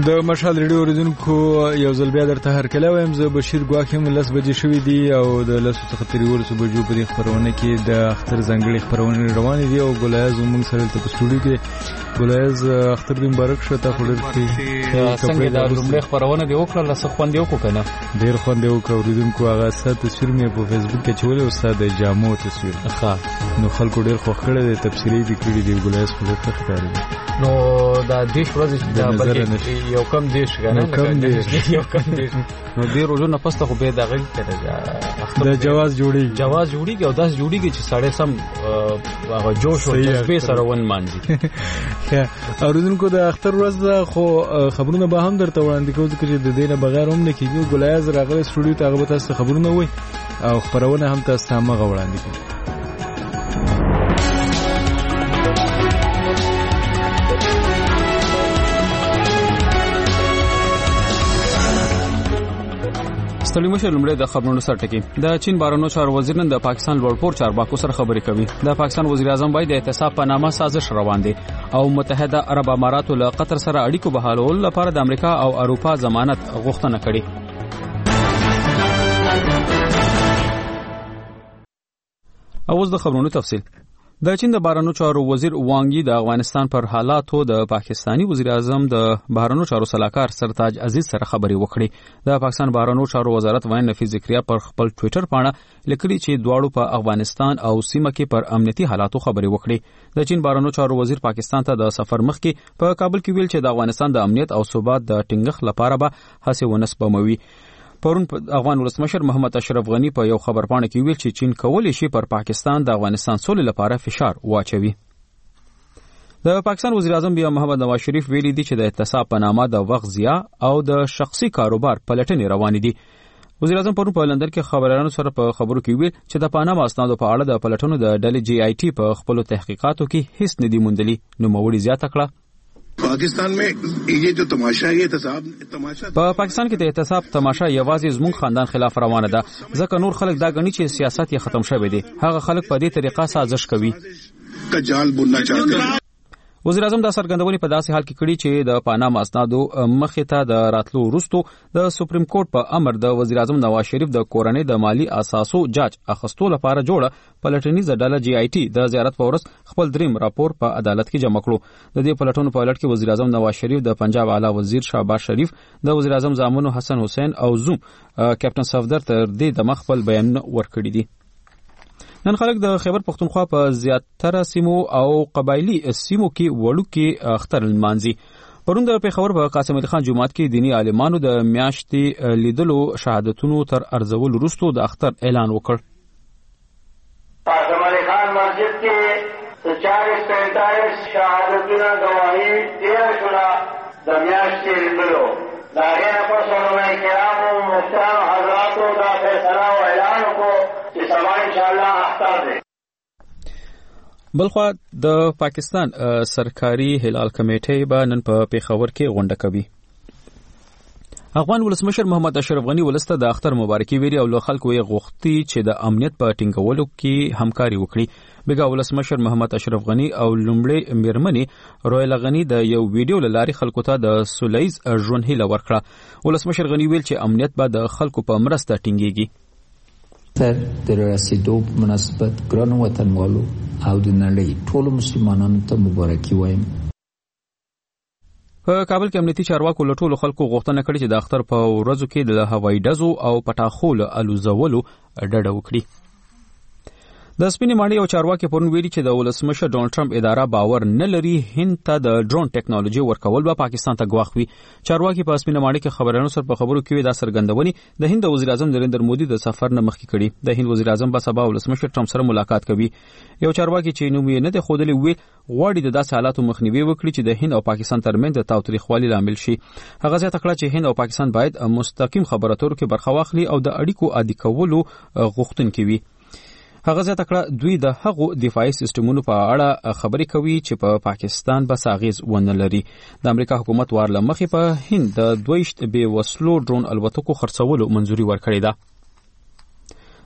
د مشال ریډیو اوریدونکو یو ځل بیا درته هرکلی وایم. زه بشیر ګواښ یم. 10 بجې شوي دي او د 10 څخه تر 11 بجو په دې خپرونه کې د اختر ځانګړي خپرونې روانې دي او ګلایز زموږ سره دلته په سټوډیو کې. ګلایز اختر دې مبارک شه. تا خو ډېر څنګه د لومړۍ خپرونه دې وکړله؟ څه خوند یې وکړو که نه؟ ډېر خوند یې وکړو. اوریدونکو هغه ستا تصویر مې په فیسبوک کې اچولی او ستا د جامو تصویر نو خلکو ډېر خوښ کړی دی. تبصرې دې کړي دي. ګلایز خو ډېر ښه ښکاري. نو دا دیش ورځې یو کم دیش نو دې روزو نه پسته خو به دغه د جواز جوړیږي او داس جوړیږي چې سړی سم هغه جوش او جذبې سره ون مانځي. اوریدونکو د اختر ورځ خو خبرونه به هم درته وړاندې کوو ځکه چې د دې نه بغیر هم نه کېږي. ګلایز راغلی سټوډیو ته، هغه به تاسو ته خبرونه وایي او خپرونه هم تاسو ته همغه وړاندې کوي. ستړي مشر لومړی د خبرونو سر ټکی. د چین بهرنیو چارو وزیر نن د پاکستان لوړپوړ چارواکو سره خبرې کوي. د پاکستان وزیر اعظم باید د احتساب په نامه سازش روان دي او متحده عرب اماراتو له قطر سره اړیکو بحالولو لپاره د امریکا او اروپا ضمانت غوښتنه کړې. اوس د خبرونو تفصیل. د چین د بهرنیو چارو وزیر وانګ یی د افغانستان پر حالاتو د پاکستانی وزیر اعظم د بهرنیو چارو سلاکار سرتاج عزیز سره خبرې وکړې. د پاکستان بهرنیو چارو وزارت وایي نفیس ذکریا پر خپل ټوئیټر باندې لیکلي چې دواړو په افغانستان او سیمه کې پر امنیتي حالاتو خبرې وکړې. د چین بهرنیو چارو وزیر پاکستان ته د سفر مخکې په کابل کې ویل چې د افغانستان د امنیت او ثبات د ټینګښت لپاره به هڅې ونسپموي. پرون افغان ولسمشر محمد اشرف غنی په یو خبرپاڼه کې ویل چې چین کولی شي پر پاکستان د افغانستان سولې لپاره فشار واچوي. د پاکستان وزیر اعظم بیا محمد نواز شریف ویلي دي چې د احتساب په نامه د وخت ضیاع او د شخصي کاروبار پلټنې روانې دي. وزیر اعظم پرون په لندن کې خبريالانو سره په خبرو کې ویل چې د پاناما اسنادو په اړه د پلټنو د ډلې جی آی ټي په خپل تحقیقاتو کې هیڅ ندي موندلي. نو موري زیاته کړه پاکستان میں یہ جو تماشا ہے تماشا په پاکستان کې د احتساب تماشا یوازې زموږ خاندان خلاف روانه ده، ځکه نور خلک دا غني چې سیاست یې ختم شوی دی. هغه خلک په دې طریقه سازش کوي. کجال بننا چاہتے ہیں. وزیر اعظم دا څرګندونې په داسې حال کې کړي چې د پاناما اسنادو مخې ته د راتلو وروسته د سپریم کورټ په امر د وزیر اعظم نواز شریف د کورنۍ د مالی اساسو جاج اخستو لپاره جوړه پلټنیزه ډله جی آی ټي د زیارت په ورځ خپل دریم راپور په عدالت کې جمع کړو. د دې پلټنو په لړ کې وزیر اعظم نواز شریف، د پنجاب اعلی وزیر شهباز شریف، د وزیر اعظم زامنو حسن حسین او زوم کیپټن صفدر تر دې د مخ خپل بیان ورکړي دي. نن خلک د خیبر پختونخوا په زیاتره سیمو او قبایلی سیمو کې وړوکي اختر لمانځي. پرون د پیښور په قاسم علي خان جومات کې دینی عالمانو د میاشتې لیدلو شهادتونو تر ارزول وروسته د اختر اعلان وکړ. قاسم علي خان مسجد کې 40-45 شهادتونه گواهی دیر شوه د میاشتې لیدلو. د هغې په علماء کرامو محترم حضراتو دا فیصله او اعلان وکړو چې سبا انشاءالله اختر دی. بلخوا د پاکستان سرکاري هلال کمیټې به نن په پیښور کې غونډه کوي. افغان ولسمشر محمد اشرف غنی ولسته د اختر مبارکي ویلي او له خلکو یې غوښتي چې د امنیت په ټینګولو کې همکاري وکړي. بیګا ولسمشر محمد اشرف غنی او لومړی میرمنې رویلا غنی د یو ویډیو له لارې خلکو ته د سولیز ژوند هیله ورکړه. ولسمشر غنی ویل چې امنیت به د خلکو په مرسته ټینګیږي. تر د رسیدو په مناسبت ګرانو وطنوالو او د نړۍ ټولو مسلمانانو ته مبارکي وایم. په کابل کې امنیتي چارواکو له ټولو خلکو غوښتنه کړې چې د اختر په ورځو کې د هوایي ډزو او پټاخو له الوزولو ډډه وکړي. د سپینې ماڼۍ او چارواکي پرون ویلي چې د ولسمشر ډونالډ ټرمپ اداره باور نه لري هند ته د ډرون ټیکنالوژي ورکول به پاکستان ته ګواښ وي. چارواکي په سپینې ماڼۍ کې خبريالانو سره په خبرو کې دا څرګندونې د هند وزیر اعظم نریندر مودي د سفر نه مخکې کړي. د هند وزیر اعظم به سبا ولسمشر ټرمپ سره ملاقات کوي. یو چارواکي چې نوم یې نه دی ښودلی ویل غواړي د داسې حالاتو مخنیوي وکړي چې د هند او پاکستان ترمنځ د تاوتریخوالي لامل شي. هغه زیاته کړه چې هند او پاکستان باید مستقیم خبرو اترو کې برخه واخلي او د اړیکو عادي کولو غوښتونکي وي. هغه زیاته کړه دوی د هغو دفاعي سیستمونو په اړه خبرې کوي چې په پاکستان بس اغیز ونه لري. د امریکا حکومت وار لمخې په هند د 22 بې وسلو ډرون الوتکو خرڅولو منځوري ورکړې ده.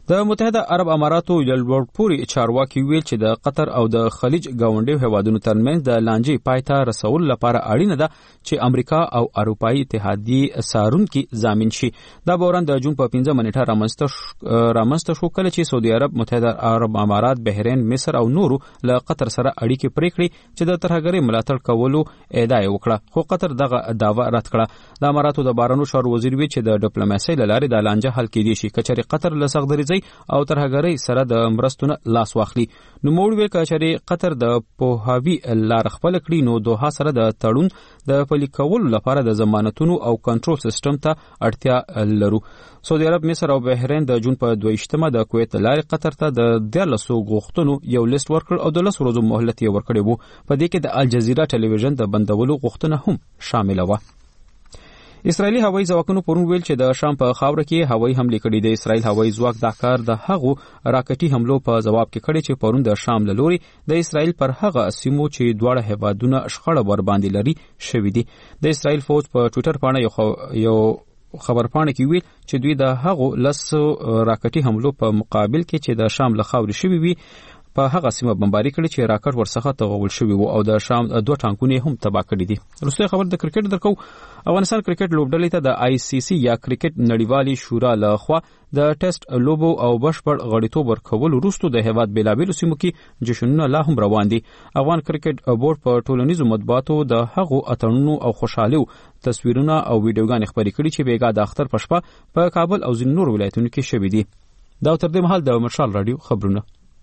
د متحده عرب اماراتو یلورپوري چارواکي ویل چې د قطر او د خلیج گاونډي هیوادونو ترمنځ د لانجې پایته رسول لپاره اړینه ده چې امریکا او اروپאי اتحادیه سارونکي ضامن شي. دا بحران د جون په 15 منېټه رامنځته شو کله چې سعودي عرب، متحده عرب امارات، بحرین، مصر او نورو له قطر سره اړیکې پرې کړې چې د ترهګرۍ ملاتړ کولو ادعا وکړه، خو قطر دغه دعوه رد کړه. د اماراتو د بهرنیو چارو وزیر وی چې د ډیپلوماسۍ له لارې د لانجه حل کېدی شي کچېرې قطر له سغدريځي او ترهګرۍ سره د مرستونه لاس واخلي. نو موږ وی کچېرې قطر د پوهاوی لار خپل کړي نو دوه سره د تړون د پلي کولو لپاره د ضمانتونو او کنټرول سیستم ته اړتیا لرو. سعودي عرب، مصر او بحرین د جون په 22 د کویت لارې قطر ته د 13 غوښتنو یو لیست ورکړ او د 10 ورځو مهلت یې ورکړی وو. په دې کې د الجزیره ټلویزیون د بندولو غوښتنه هم شامل و. اسرائیلي هوایي ځواکونو پرون ویل چې د شام په خاوره کې هوایي حمله کړې ده. اسرائیل هوایي ځواک دا کار د هغو راکټي حملو په جواب کې کړی چې پرون د شام له لوري د اسرائیل پر هغه سیمو چې دواړه هیوادونه شخړه ور باندې لري شوې دي. د اسرائیل فوج په ټوئیټر باندې یو خبرپاڼه کې ویل چې دوی د هغو 10 راکټي حملو په مقابل کې چې د شام له خاورې شوې وي په هغه سیمه بمباري کړي چې راکټ ورڅخه تغول شوی وو او د شام 2 ټانکونه هم تباه کړي دي. وروسته خبر د کرکټ درکو. افغانستان کرکټ لوبډلې ته د ICC یا کرکټ نړیوالي شورا لخوا د ټیسټ لوبو او بشپړ غړیتوب ورکول وروسته د هیواد بیلابیلو سیمو کې جشنونه لا هم روان دي. افغان کرکټ بورډ په ټولنیزو مطبوعاتو د هغو اتړونو او خوشحالو تصویرونه او ویډیوګان خبري کړي چې بیګا د اختر پښپا په کابل او ځینو نور ولایتونو کې شوې دي. دا تر دې مهال د مرشال رادیو خبرونه.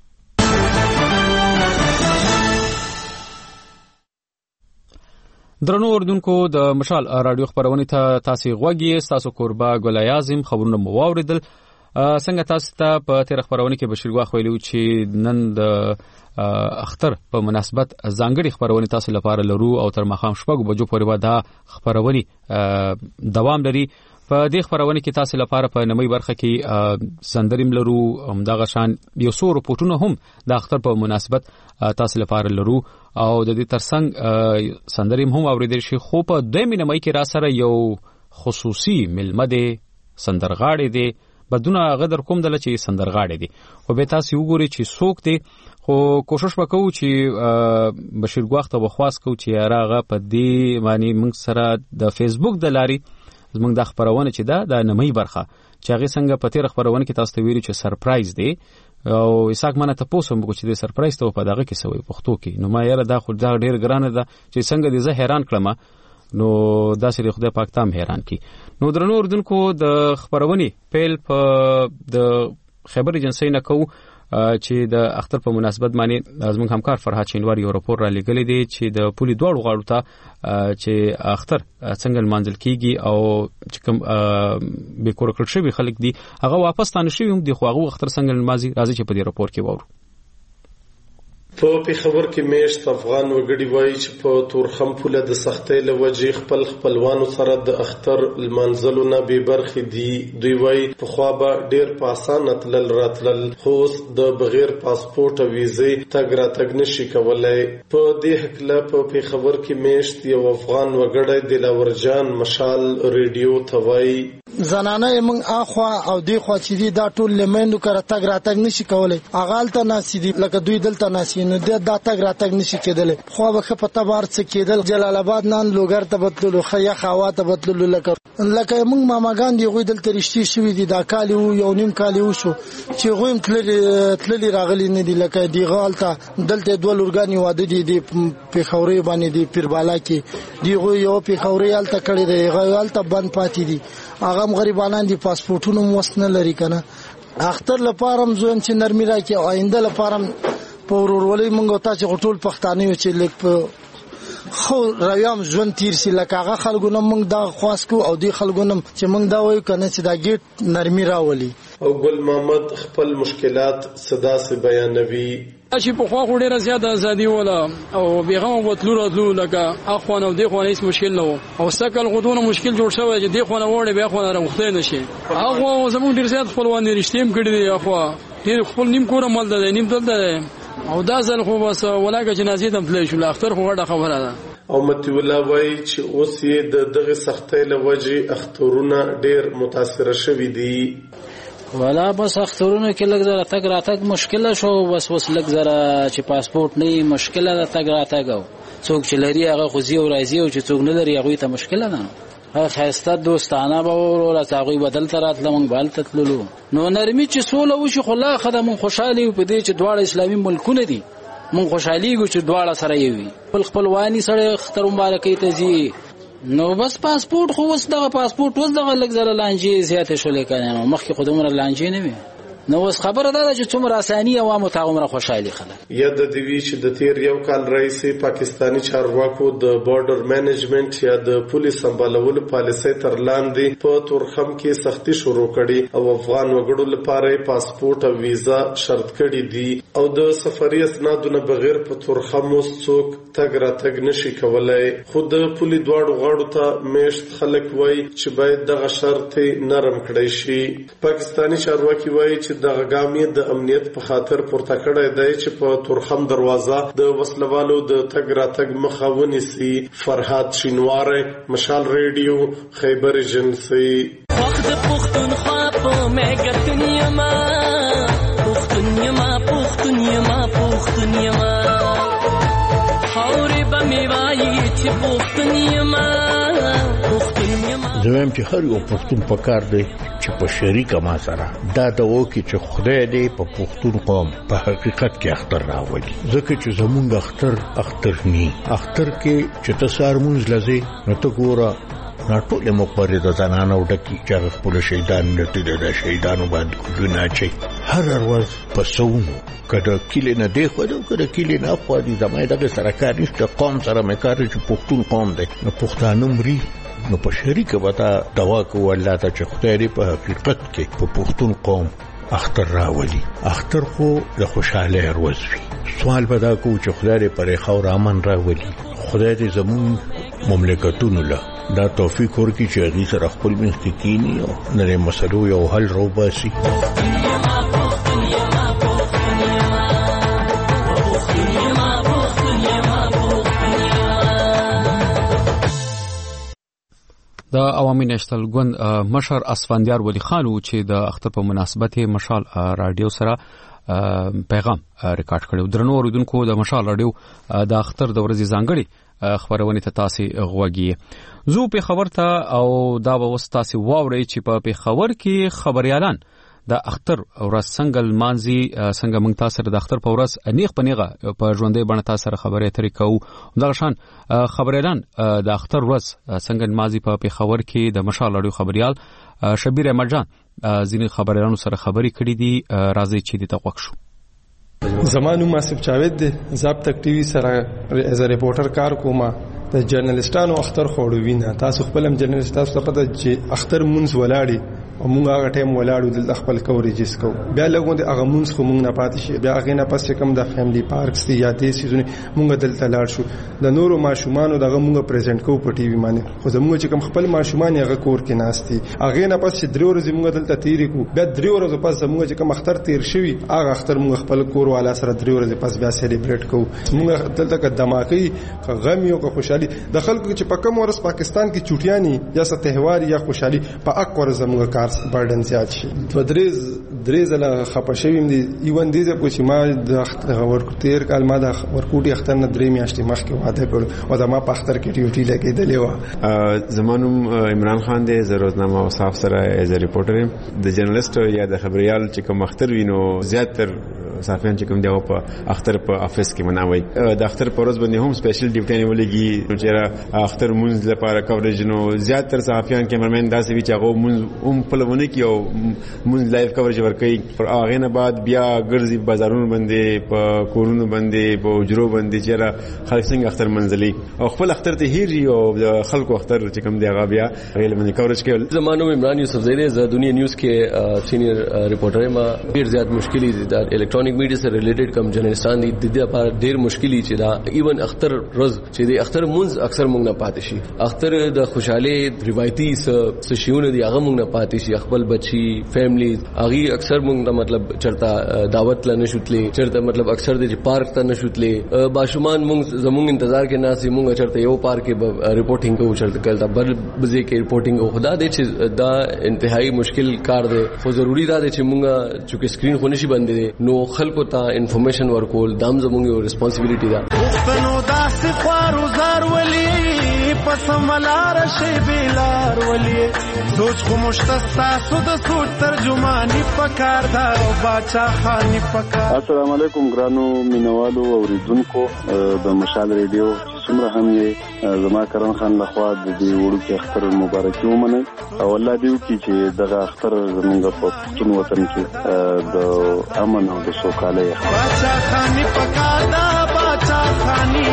درنو اوردونکو، د مشال رادیو خبرونه ته تاسو غوږی تاسو قربا ګل اعظم خبرونه مو واوریدل. څنګه تاسو ته په تیر خبرونه کې بشیر غوا خویلو چې نن د اختر په مناسبت ځانګړي خبرونه تاسو لپاره لرو او تر مخام شپږ بجو پورې به دا خبرونه دوام لري. په دې خبرونه کې تاسو لپاره په نمای برخه کې سندریم لرو، همدغه شان یو څو رپورټونه هم د اختر په مناسبت تاسو لپاره لرو او د دې ترڅنګ سندریم هم اوریدل شي. خو په دویمه نمای کې را سره یو خصوصي ملمه دی، سندرغاړي دی، بدونه غدر کوم دله چې سندرغاړي دی. خو به تاسو وګورئ چې څوک دی، خو کوشش وکړو چې بشیر غواخ ته بخواس کو چې راغه په دې معنی موږ سره د فیسبوک د لاري زموږ د خبرونه چې دا د نمای برخه چې هغه څنګه په تیر خبرونه کې تاسو ته ویلو چې سرپرایز دی او اساک منه تاسو موږ چې د سرپرایز ته په دغه کې سوي پښتو کې. نو ما یاره دا خو دا ډیر ګرانه ده چې څنګه دې زه حیران کړم، نو دا سری خدای پاک تام حیران کی. نو درنو اردوونکو، د خبرونه پیل په د خبر ایجنسی نه کو چې د اختر په مناسبت باندې زموږ همکار فرهاد شینواری یو راپور را لګلې دی چې د پولی دوړو غاړو ته چې اختر څنګه منځل کیږي او چې کوم به کور کړ شوی خلک دي هغه واپس تانه شوی هم دی، خو هغه اختر څنګه نمازي راځي چې په دې راپور کې وورو. په پیښور کې میشت افغان وګړي وایي چې په تورخم پوله د سختۍ له وجې خپلوانو سره د اختر لمانځلو نه بې برخې دي. دوی وایي پخوا به ډېر په اسانه تلل راتلل، خو اوس د بغیر پاسپورټ او ویزې تګ راتګ نشي کولی. په دې هکله په پیښور کې میشت یو افغان وګړی دلاور جان مشال ریډیو ته وایي زنانه موږ اخوا او دی خوا چې دی دا ټول لمندو کړه تګ راتګ نشي کولای. اغالته ناسي دي لکه دوی دلته ناسي، نو دا تګ راتګ نشي کېدل. خو به په تبار څه کېدل، جلال آباد نن لوګر ته بتللو، خیا خوا ته بتللو، لکه موږ ماماګان دی غوي دلته رښتې شوی دي. دا کال یو نیم کال وشو چې غویم تللی راغلی نه دي، لکه دی غالته دلته دوه لورګانی واده دي په خوري باندې دي پیربالا کې دی غوي یو په خوري الته کړی دی، غالته بند پاتې دي. هغه غریبانان دي پاسپورټونو موسنه لري کنه. اختر لپاره زویم چې نرمي راکې او آینده لپاره په ورولې مونږ ته چې ټول پښتانه چې لیک په خو راویم ژوند تیر سي، لکه هغه خلګونه مونږ دا خواس کو او دی خلګونه چې مونږ دا وایو کنه چې دا ګیټ نرمي راولي. او ګل محمد خپل مشکلات صدا سے بیانوي چې په خوا خو ډیره زیاته ازادي ولا او بیغم وتلو راتلو، لکه اخوان او دی خوانه هیڅ مشکل نه وو، او سکل غوډونه مشکل جوړ شوی چې دی خوانه وړي بیا خوانه راوخته نشي. هغه زموږ ډیر زیات خپلوان رښتیم کړی دی، اخوا ډیر خپل نیم کور مال ده نیم دلته او دا ځل خو بس ولاګه جنازې دم تللی شو. اختر خو وړه خبره ده. او متي الله وایي چې اوس یې د دغه سختۍ له وجې اخترونه ډیر متاثر شوي دي. ولا بس اخترونه کې لږ زره تک راتګ مشکله شو بس لږ زره چې پاسپورت نه مشکله ده تک راتګ څوک چې لري هغه خو زیو راځي او چې څوک نه لري هغه ته مشکله ده خاصه دوستانه به ولا تاغوی بدل ترات لمن بال تتللو نو نرمي چې سوله وشي خلا خدامون خوشالي په دې چې دواړه اسلامي ملکونه دي مون خوشاليږو چې دواړه سره یوي خپلوانی سره اختر مبارکي ته زی نو بس پاسپورت خو وس دغه پاسپورت وس دغه لږ زره لانجې زیاته شولې کنه مخکې خودمره لانجې نه وي نو اوس خبره ده چې څومره اساني او متعاونه خوشالي خلک یا د دوی چې د تیر یو کال رئیس پاکستانی چارواکو د بارډر مینجمنت یا د پولیس سمبالولو پالیسۍ تر لاندې په تورخم کې سختي شروع کړي او افغان وګړو لپاره پاسپورت او ویزا شرط کړي دي او د سفري اسنادونو بغیر په تورخم څوک تګ راتګ نشي کولای خود پولی دواړو غاړو ته میشت خلک وای چې باید دغه شرط نرم کړي شي پاکستانی چارواکي وای چې د غاګامي د امنیت په خاطر پورته کړی دی چې په تورخم دروازه د وسلوالو د تګ راتګ مخه ونیسي فرهاد شینواره مشال ریډیو خیبر ایجنسی وخت پختونخوا په مګتنیما پختونیما حوري بمیوای چې پختونیما زمیم چې هر یو پښتون پکار دی چې په شریکه ما سره دا د وکی چې خدای دې په پښتون قوم په حقیقت کې اختر راوړي ځکه چې زمونږ اختر ني اختر کې چې تاسو مونږ لزي نو ته ګوره ټول مقبره د زنانو ډکی چې خپل شهیدان نټي د شهیدانو باندې ګنا چي هر ورځ په سونو کله کله نه دی خو دا کله نه خو دې زمای دغه سرکار نشته قوم سره مکار چې پښتون قوم دی نو پښتانه مري نو په شریکه وتا دوا کو الله ته چې خدای دې په حقیقت کې په پښتون قوم اختر راولي اختر خو د خوشاله ورځ وي سوال پیدا کو چې خدای دې پرې خور امن راولي خدای دې زمون مملکتونو له دا توفیق ورکړي چې هغه سره خپل منځکینی او نړۍ مسلو یو حل روباسي د عوامي نېشنل ګوند مشر اسفندیار ولی خان چې د اختر په مناسبت مشال رادیو سره پیغام ریکارډ کړو درنو اوریدونکو د مشال رادیو د اختر د ورځې ځانګړي خبرونه ته تاسو غوږی زو په خبر ته او دا به وستا سي واوري چې په خبر کې خبريالان د اختر ورځ څنګه مانزي څنګه موږ تاسو د اختر په ورځ انیغ پنیغه په ژوندې باندې تاسو سره خبرې اترې کوو دا شان خبريالان د اختر ورځ څنګه مانزي په خبر کې د مشال اړیو خبريال شبیر احمد جان ځینې خبريالانو سره خبرې کړې دي راځي چې د توقع شو زمانو ماسب چاوید دی زاب تک ټي وي سره ایز ا ریپورټر کار کومه د جرنالستانو اختر خوړو وینا تاسو خپلم جرنالستانو ته پته چې اختر مونږ ولاړی او مونږ هغه ټیم ولاړو د خپل کوریجز کو بیا لګون د هغه مونږ خو مونږ نه پاتې شي بیا هغه نه پس کم د فیملی پارکس دی یا دې سيزونه مونږ دلته لاړ شو د نورو ماشومانو دغه مونږ پریزنټ کو په ټي وي باندې خو زموږ چې کم خپل ماشومان هغه کور کې ناشتي هغه نه پس درې ورځې مونږ دلته تیرې کو بیا درې ورځې پس زموږ چې کم اختر تیر شوی هغه اختر مونږ خپل کور والا سره درې ورځې پس بیا سلیبریټ کو مونږ دلته ک دماغي غم یو ک خوشحالي د خلکو چې په کوم ورځ پاکستان کې چوټیانی یا څه تهوار یا خوشحالي په اک ورځ زموږ کار برډن زیات شي درې زله خپشویم دي ایون دې په چې ما د ورکوټیر کال ما د ورکوټي اختر نه درې میاشتې مخکې واده کړ او دا ما په اختر کې ډیوټي لګېدلې و زمانوم عمران خان دې زروزنامه او صاحب سره ایز ا ریپورټر د جرنالست یا د خبريال چې کوم اختر وینو زیاتر صحافیان چې کوم دی په اختر په افیس کې مناوي د اختر په ورځ باندې هم سپیشل ډیوټي نیولېږي چې اختر مونږ لپاره کوریج نو زیاتر صحافیان کیمرمن داسې وی چې هغه مونږ هم په لونه کې او مونږ لایو کوریج ورکوي پر هغه نه بعد بیا ګرځي بازارونو باندې په کورونو باندې په اجرو باندې چې خلک څنګه اختر منځلي او خپل اختر ته هیري او خلکو اختر چې کوم دی هغه بیا غیر باندې کوریج کوي زمانو عمران یوسف زیری ز دنیا نیوز کې سینیئر ریپورټر ما ډیر زیات مشکلې د الکترونیک الکترونیک میډیا سره ریلیټډ کم جرنالستان دي د دې لپاره ډیر مشکلی چې دا ایون اختر روز چې د اختر مونږ اکثر مونږ نه پاتې شي اختر د خوشاله روایتي سشيونه دي هغه مونږ نه پاتې شي خپل بچي فیملی هغه اکثر مونږ مطلب چرته دعوت لنه شوتلې چرته مطلب اکثر د پارک ته نه شوتلې باشومان مونږ زمونږ انتظار کې ناسي مونږ چرته یو پارک کې ریپورټینګ کوو چرته کله بل بځې کې ریپورټینګ او خدا دې چې دا انتهایی مشکل کار دی خو ضروری دا دی چې مونږ چې سکرین خو نشي بندې نو خلکو ته انفارمیشن ورکول دام زموږ یو ریسپانسیبিলিټی ده پښتنو داسې خوارو زار ولي پسملار شي بلار ولي سوچ خو مشتستا سود سود ترجمانی پکار دا او باچا خاني پکار. السلام علیکم ګرانو مینوالو اوریدونکو د مشال ریډیو څومره هم یې زما کرن خان لخوا د دې وړو کې اختر مبارکي ومنه او الله دې وکړي چې دغه اختر زموږ په پښتون وطن کې د امن او د سوکالۍ باچا خاني پکار دا باچا خاني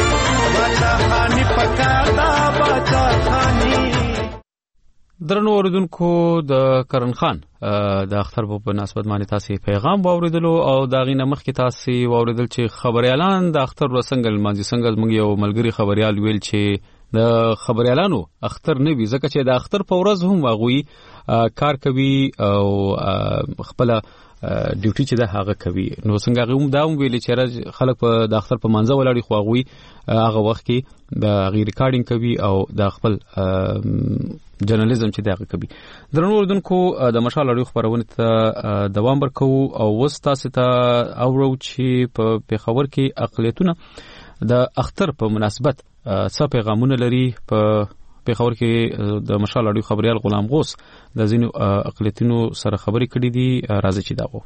پکار دا باچا خاني. درنو اوریدونکو د کرن خان د اختر په مناسبت باندې تاسو پیغام واوریدلو او دا غینه مخکې تاسو واوریدل چې خبريالان د اختر ورسنګل مانځي څنګه موږ یو ملګری خبريال ویل چې د خبريالانو اختر نه وي ځکه چې د اختر په ورځ هم واغوي کار کوي او خپل ډیوټي چې د هغه کوي نو څنګه هغه دا ویل چې خلک په د اختر په منځه ولاړی خو هغه هغه وخت کې د غیر ریکارډینګ کوي او د خپل جرنالیزم چې دغه کوي. درنو اوریدونکو د مشال اړیو خبرونه ته دوام ورکوو او وستا ته اورو چې په پیښور کې اقلیتونه د اختر په مناسبت څه پیغامونه لري. په پیښور کې د مشال اړیو خبريال غلام غوث د ځینو اقلیتونو سره خبرې کړې دي راځي چې داغو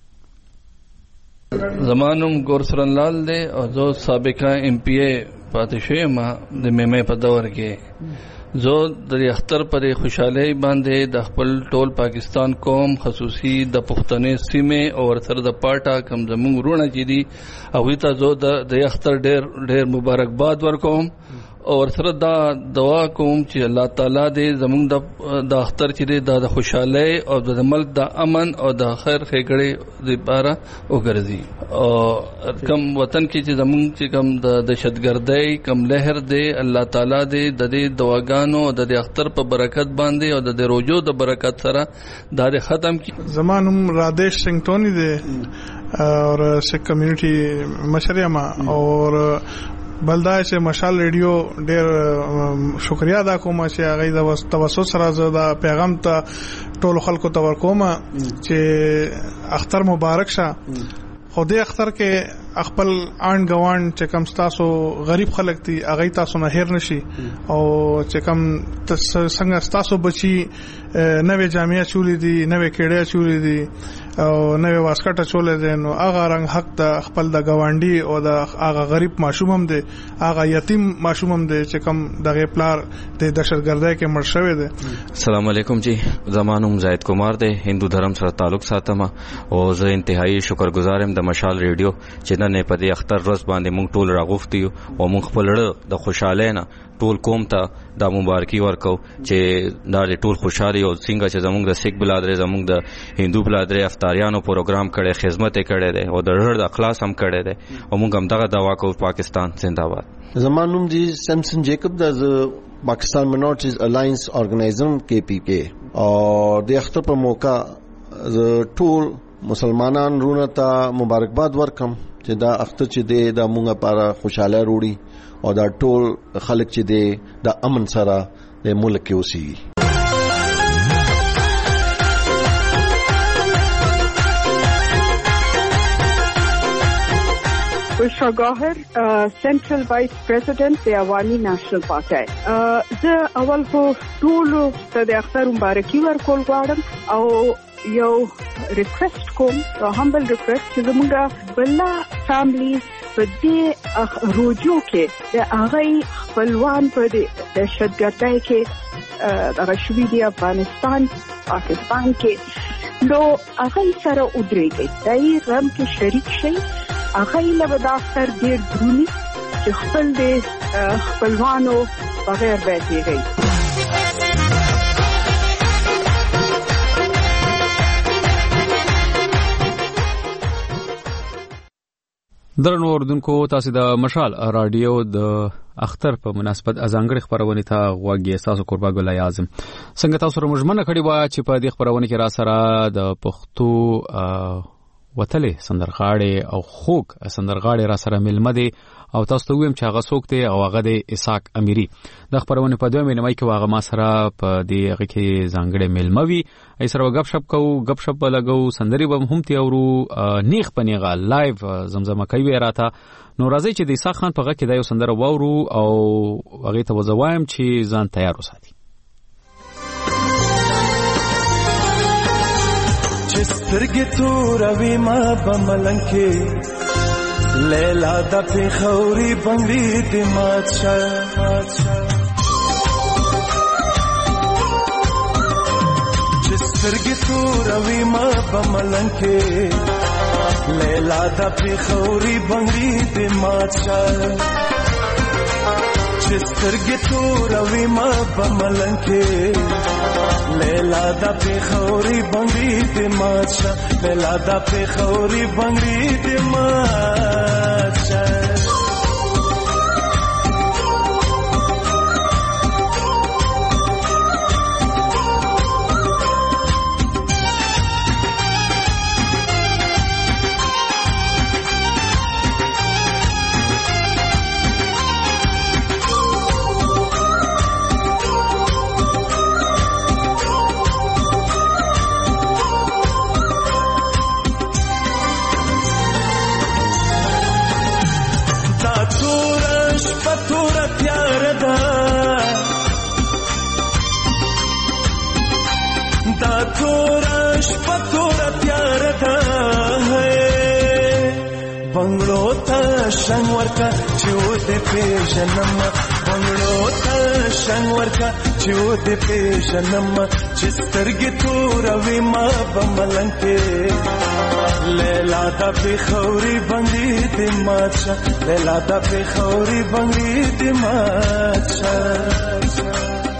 زمانم ګورسرن لال دی او زه سابقہ ایم پی ای پاتې شوم د مېمه په دور کې زه د اختر پر خوشاله باندې د خپل ټول پاکستان قوم خصوصي د پښتنې سیمه او ورسره د پارټا کم زموږ رونه چې دي او ته زه د اختر ډېر مبارکباد ورکوم او سره دا دعا کوم چې الله تعالی دې زموږ د اختر چې د خوشاله او د ملک د امن او د خیر ښېګړې لپاره وګرځي او کم وطن کې چې زموږ چې کم د دهشتګردۍ کم لهر دې الله تعالی دې د دې دعاګانو د اختر په برکت باندې او د روزو د برکت سره دا ختم کی. زمانم رادیش سنگ ټونی دې اور سکھ کمیونټي مشریما اور بلدای چې مشال ریډیو ډېر شکریا ادا کوم چې هغه د توسط سره زدا پیغام ته ټول خلکو ته ورکوم چې اختر مبارک شه. خو دې اختر کې خپل آن غوان چې کم تاسو غریب خلک دي هغه تاسو نه هیر نشي او چې کم څنګه تاسو بچي نوې جامعه چولې دي نوې کېړې چولې دي او نوې واسکټه چولې دي نو هغه رنګ حق د خپل د غوانډي او د هغه غریب ماشوم هم دي هغه یتیم ماشوم هم دي چې کم دغه پلار د دهشتګردۍ کې مړ شوی دي. السلام علیکم جی زمانم زاید کمار دی هندو دھرم سره تعلق ساتم او زه انتهایی شکرګزار یم د مشال ریډیو چې نن په دې اختر ورځ باندې موږ ټول راغوفتي او موږ خپل د خوشاله نه ټول قوم ته د مبارکي ورکو چې دا ټول خوشالي او څنګه چې زموږ د سیک بلادر زموږ د هندو بلادر افطاریانو پروګرام کړي خدمت کړي دي او د رړ د اخلاص هم کړي دي او موږ هم دغه دعا کوو پاکستان زنده باد. زمانوم جی سیمسن جیکب د پاکستان مینورټیز الاینس ارګنایزم کې پی کې او د اختر په موقع ټول مسلمانان رونه ته مبارکباد ورکم چې دا اختر چې دی د موږ لپاره خوشاله وروړي او دا ټول خلک چې دی د امن سره د ملک کې اوسي. Bushra Gohar, Central Vice President د عوامي نېشنل پارټي. زه اول خو ټول ته د اختر مبارکي ورکول غواړم او یو ریکوست کوم او همبل ریکوست چې زموږه بلا فیملی په دې روجو کې د هغه خپلوان په دهشتګردۍ کې هغه شوي دي افغانستان پاکستان کې نو هغه سره ودرېږي دای رم کې شریک شي هغه له بداختر ډېر درونی چې خپل دې خپلوانو بغیر بهتري. درنو اوردونکو تاسو د مشال رادیو د اختر په مناسبت ازانګړي خبرونه ته غوږی تاسو قربا ګل اعظم څنګه تاسو رمجمنه کړی و چې په دې خبرونه کې را سره د پښتو وتلې سندرغاړي او خوک سندرغاړي را سره ملمه دي او تاسو ته ویم چې هغه څوک دی او هغه د اسحاق امیری د خبرونه په دوه مینه کې واغه ما سره په دې هغه کې ځانګړي ملموي ای سره غب شپ لګو سندري به هم تی اورو نیخ پنیغه لایو زمزمه کوي راته نو راځي چې د اسحاق خان په هغه کې د یو سندره واورو او هغه ته وزوایم چې ځان تیار وساتي سترګې توروي ما بملنګ کې لیلا د پیښوري بنګړي د مات شه سترګې توروي ما بملنګ کې لیلا د پیښوري بنګړي د مات شه سترګې توروي ما بملنګ کې لیلا د پیښوري بنګړي د مات شه لیلا د پیښوري بنګړي د مات شه شنورکا چود پیژنم بنگلو تا شنورکا چود پیژنم چسترګې توروي ما بملنګ کې لیلا د پیښوري بنګړي د مات شه لیلا د پیښوري بنګړي د مات شه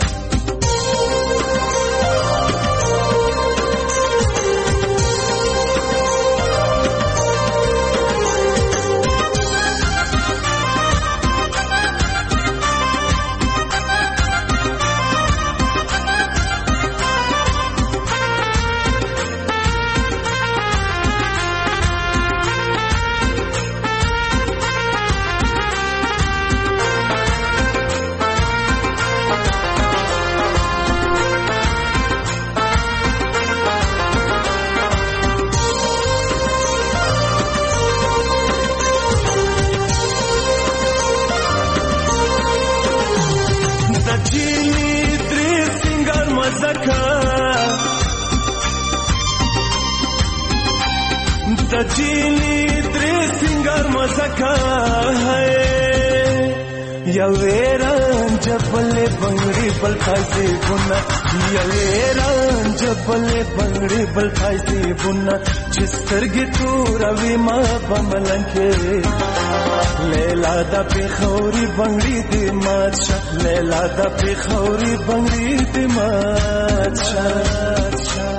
یویران جبل بنگړي بل خاصي بنا یویران جبل بنگړي بل خاصي بنا چسترګې توروي ما بملنګ کې لیلا د پیښوري بنگړي د مات شه لیلا د پیښوري بنگړي د مات شه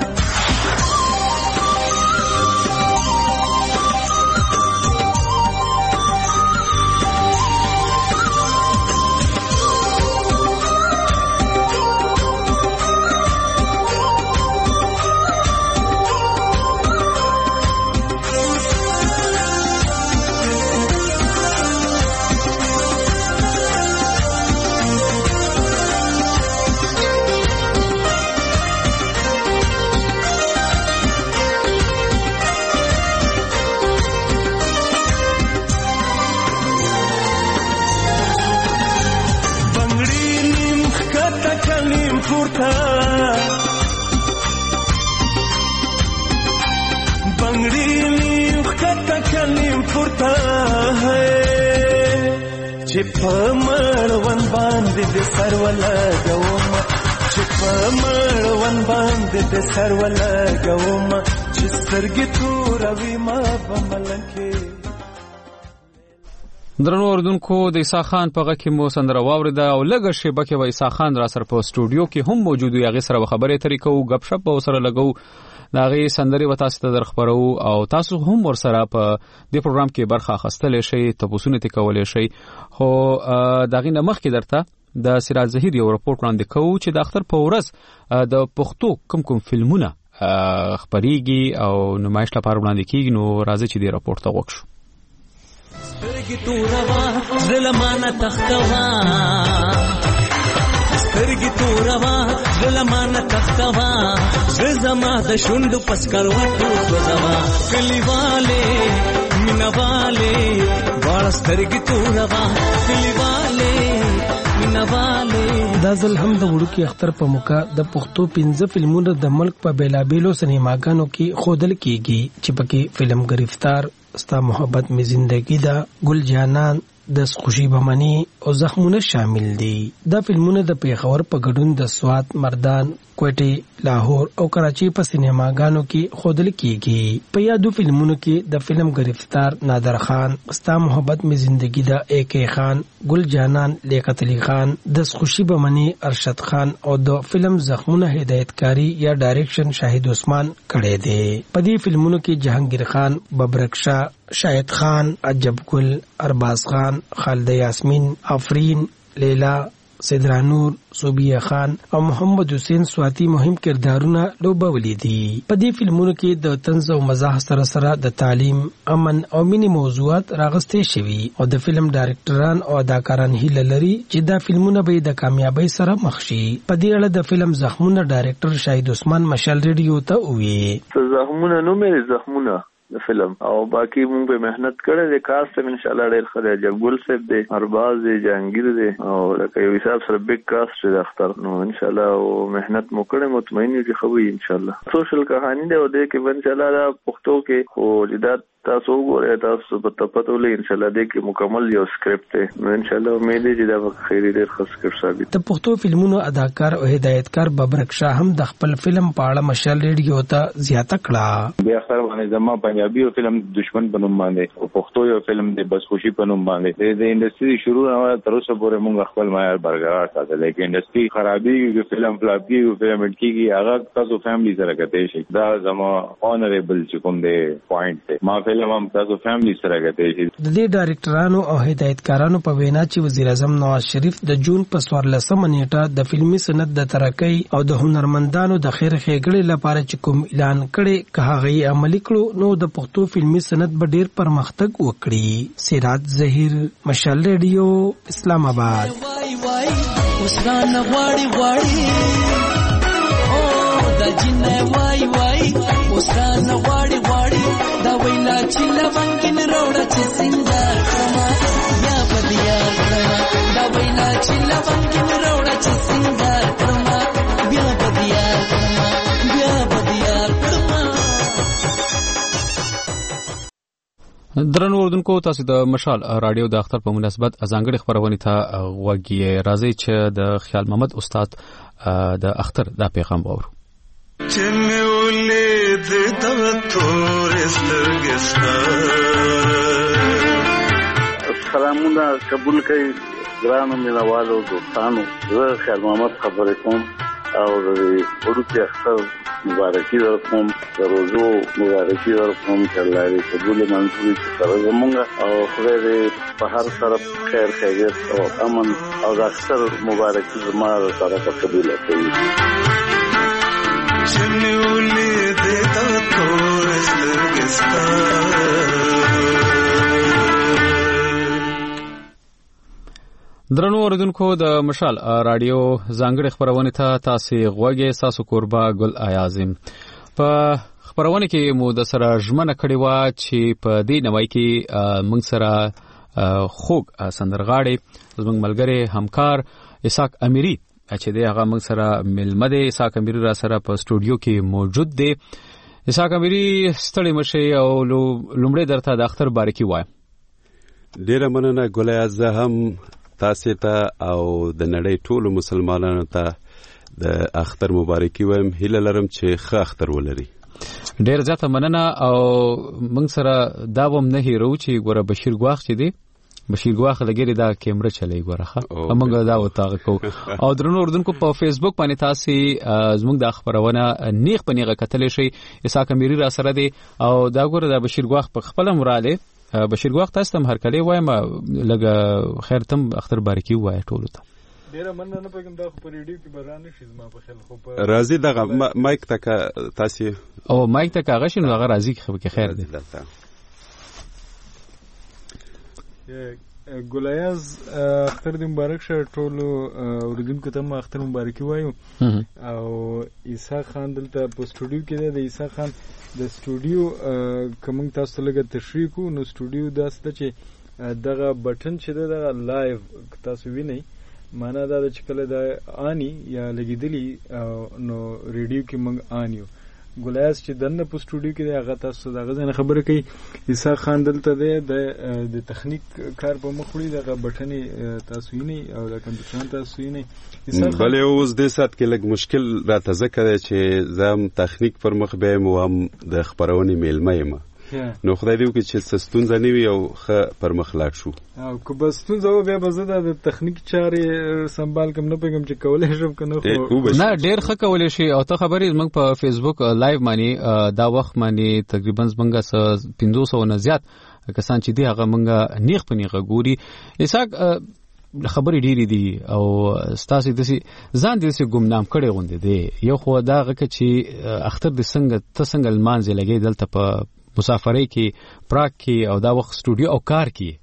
پمړون باندې د سر ولګوم چې پمړون باندې د سر ولګوم چې سترګې توروي ما بملنګ کې درنو اوردونکو د عیسی خان په غږ کې مو سندره واورېده او لږه شیبه کې عیسی خان را سره په سټوډیو کې هم موجود وي هغه سره خبرې اترې کوو غپ شپ به سره لګو دا غي سندري و تاسو ته درخبرو او تاسو هم ورسره په دې پروګرام کې برخه اخیستل شي تاسو نه تکول شي خو دا غي نمخ کې درته د سراج ظهیر یو راپورټ وړاندې کوو چې د اختر په ورځ د پښتو کوم فلمونه خبريږي او نمایش لپاره وړاندې کیږي نو راځي چې دې راپورټ ته وښو سترګې توروا ظلمانه تختوا سترګې توروا ظلمانه تختوا زما د شوند پسکر وټو سوزوا کلیواله مینواله واړه سترګې توروا کلیواله دا ځل هم د وړوکی اختر په موقع د پښتو 15 فلمونو د ملک په بیلابیلو سینماګانو کې خودل کیږي چې پکې فلم گرفتار ستا محبت می زندگی دا گل جانان د خوشی بمنی او زخمونه شامل دي دا فلمونه د پیښور په ګډون د سوات مردان کوټي لاهور او کراچي په سینماګانو کې خودل کیږي په یادو فلمونو کې د فلم گرفتار نادر خان ستا محبت می زندگی دا AK خان گل جانان لیاقت علی خان د خوشی بمنی ارشد خان او د فلم زخمونه هدایتکاری یا ډایرکشن شاهد عثمان کړي دي په دې فلمونو کې جهانگیر خان ببرک شاه شاهد خان عجب گل ارباز خان خالد یاسمین آفرین لیلا سیدرانور صوبیہ خان او محمد حسین سواتی مهم کردارونه لوبولې دي په دې فلمونو کې د طنز او مزاح سره د تعلیم امن او مینی موضوعات راغستې شوي او د فلم ډایرکټران او اداکاران هیله لري چې دا فلمونه به د کامیابی سره مخ شي په دې اړه د فلم زخمونه ډایرکټر شاهد عثمان مشال ریډیو ته وی زخمونه نو مې زخمونه د فلم او باقی مونږ به مهنت کړې د کاست ان شاء الله ډېر خدای جګول صاحب دی ارباز دی جهانگیر دی او لکه یو حساب سره بیگ کاست دی اختر نو ان شاء الله او مهنت مو کړې مطمئن یو چې خو ان شاء الله سوشل کہانی دی او دې کې ان شاء الله پښتو کې خو جدات تاسو وګورئ تاسو په پته ولې ان شاء الله دې کې مکمل یو سکرپټ دی نو ان شاء الله امید دی چې دا خیری ډېر ښه سکرپټ ثابت د پښتو فلمونو اداکار او هدایتکار ببرک شاه هم د خپل فلم په اړه مشال ریډیو ته زیاته کړه بیا خبر باندې زما پنجابي فلم دشمن بنوم باندې او پښتو یو فلم دی بس خوشي بنوم باندې د انډستری شروع نه تر اوسه پورې موږ خپل معیار برقرار ساتل لیکن انډستری خرابي کې فلم فلاپي او فلم کېږي هغه تاسو فیملی سره کته شي دا زما اونریبل چې کوم دی پوینټ دی ما فلم هم تاسو فیملی سره کته شي د دې ډایرکټرانو او هدایتکارانو په وینا چې وزیر اعظم نواز شریف د جون په 14 نیټه د فلمي سند د ترقۍ او د هنرمندانو د خیر ښېګړې لپاره چې کوم اعلان کړي که هغه عملي کړو نو د پښتو فلمي سند به ډېر پرمختګ وکړي سراج ظهیر مشال ریډیو اسلام آباد وسران غواړي او د جن وای وسران غواړي دا ویلا چې لونګین روړه چې سنگار کما یا بدیا کما دا ویلا چې لونګین روړه چې سنگار کما بیا بدیا کما درنو اوردونکو تاسو د مشال رادیو د اختر په مناسبت ځانګړي خبرونه ته غوږی راځي چې د خیال محمد استاد د اختر د پیغام وورو چمولې د تور سترګستا سلامونه قبول کړئ ګرانو مینوالو دوستانو زه خیال محمد خبرې کوم او د وړوکی اختر مبارکي درکوم د روزو مبارکي درکوم چې الله دې قبول منظور کړي سره زمونږ او خدای دې په هر طرف خیر خیریت او امن او د اختر مبارکي زما سره قبول کړي چنولې دې تا تور سترګستا درنو اوردونکو د مشال رادیو ځانګړي خبرونه ته تاسو غوږی ساسو قربا ګل اعظم په خبرونه کې مو د سره ژمنه کړې و چې په دې نوای کې موږ سره خوږ سندرغاړي زموږ ملګری همکار اسحاق امیری چې دی هغه موږ سره ملمه دی اسحاق امیری را سره په سټوډیو کې موجود دی اسحاق امیری ستړي مشه او لومړی درته د اختر بارکی وایم ډیره مننه ګل اعظم هم تاسو ته او د نړۍ ټولو مسلمانانو ته د اختر مبارکي وایم هیله لرم چې ښه اختر ولري ډیر زیاته مننه او موږ سره دا وم نه هیرو چې ګوره بشیر ګواخ چې دی بشیر ګواخ لګری دا کیمرا چلی ګورخه موږ دا وتاغ کو او درنو اردوونکو په فیسبوک باندې تاسو زموږ د خبرونه نیغ په نیغه کتلی شي. اسحاق امیری را سره دی او دا ګوره د بشیر ګواخ په خپل مراله بشیر ګواخ تاسو هم هر کله وایم لګ خیر تم اختر بارکی وای ټول ته ډیره مننه پکم دا په ریډیو کې برانه شي زما په خیال خو په راضي دغه مایک تک تاسو او مایک تک هغه شنو هغه راضي کې خیر دی. ګلایاز اختر دې مبارک شه ټول اوریدونکو ته اختر مبارکي وایو. او عیسی خان دلته په سټوډیو کې دی. د عیسی خان د سټوډیو کوم تاسو لګه تشریح کو نو سټوډیو داسته چې دغه بٹن چې دغه لایو تاسو وینئ معنا دا چې کله دا آنی یا لګیدلی نو ریډیو کې موږ آنیو. ګلایاز چې دنه په سټوډیو کې هغه تاسو دغه ځنه خبره کوي. عیسی خان دلته دی د تخنیک کار په مخ وړي دغه بټنې تاسو یې او د کمپیوټر تاسو یې بلې اوس د سات کې لږ مشکل راته ځکه دی چې زم تخنیک پر مخ به مو هم د خبرونې میلمه یم نو خدای دې وکړي چې ستونزه نه وي او ښه پر مخ لاړ شو. او که به ستونزه و بیا به زه د تخنیک چارې سنبال کوم نه پوهېږم چې کولی شم که نه خو نه ډېر ښه کولی شي. او ته خبرې زموږ په فیسبوک لایو باندې دا وخت باندې تقریبا زموږ 500 نه زیات کسان چې دي هغه موږ نیغ په نیغه ګوري. اسحاق خبرې ډېرې دي او ستاسې داسې ځان دې داسې ګمنام کړی غوندې دی. یو خو دا هغه چې اختر دې ته څنګه لمانځې لګې دلته په مسافرۍ کې پراګ کې او دا وخت سټوډیو او کار کې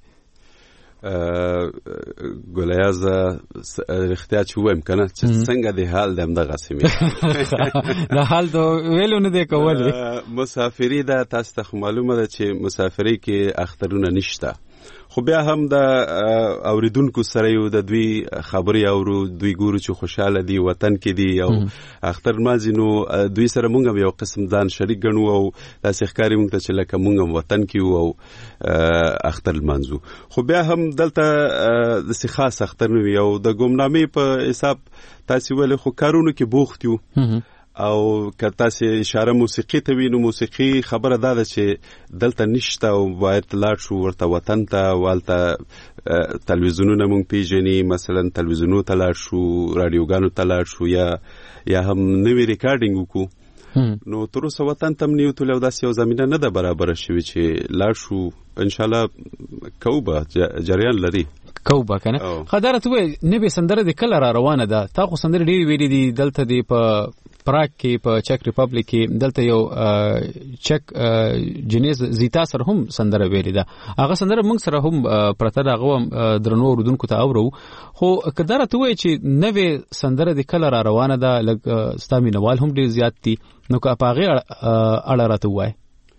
ګلایاز رښتیا چې وایم کنه چې څنګه د حال د همدغسې مې د حال ته ویلو نه دی کولی. مسافري ده تاسو ته معلومه ده چې مسافرۍ کې اخترونه نشته خو بیا هم د اوریدونکو سره یو د دوی خبرې اورو دوی ګورو چې خوشاله دي وطن کې دي او اختر مازی نو دوی سره مونږ هم یو قسم ځان شریک ګڼو او داسې ښکاري مونږ ته چې لکه مونږ هم وطن کې یو او اختر لمانځو. خو بیا هم دلته داسې خاص اختر نه وي او د ګمنامۍ په حساب تاسې ولې خو کارونو کې بوخت یو او که تاسې اشاره موسیقي ته وي نو موسیقي خبره دا ده چې دلته نشته او باید لاړ شو ورته وطن ته والته تلویزیونونه مونږ پیژني مثلا تلویزیونو ته لاړ شو رادیوګانو ته لاړ شو یا هم نوی ریکارډینګ وکړو نو تر اوسه وطن ته هم نیوتلی او داسې یو زمینه نه ده برابره شوې چې لاړ شو انشاءالله کوو به جریان لري کوو به که نه. خداره ته وایي نوې سندره دې کله را روانه ده؟ تا خو سندرې ډېرې ویلې دي دلته دې په پراګ کې په چک ریپبلیک کې دلته یو چک جنیز زیتا سره هم سندره ویلې ده. هغه سندره موږ سره هم پرته ده هغه هم درنو اورېدونکو ته اورو. خو که دا راته ووایي چې نوې سندره دې کله را روانه ده لږ ستا مینوال هم ډېر زیات دي نو که په هغې اړه راته ووایې.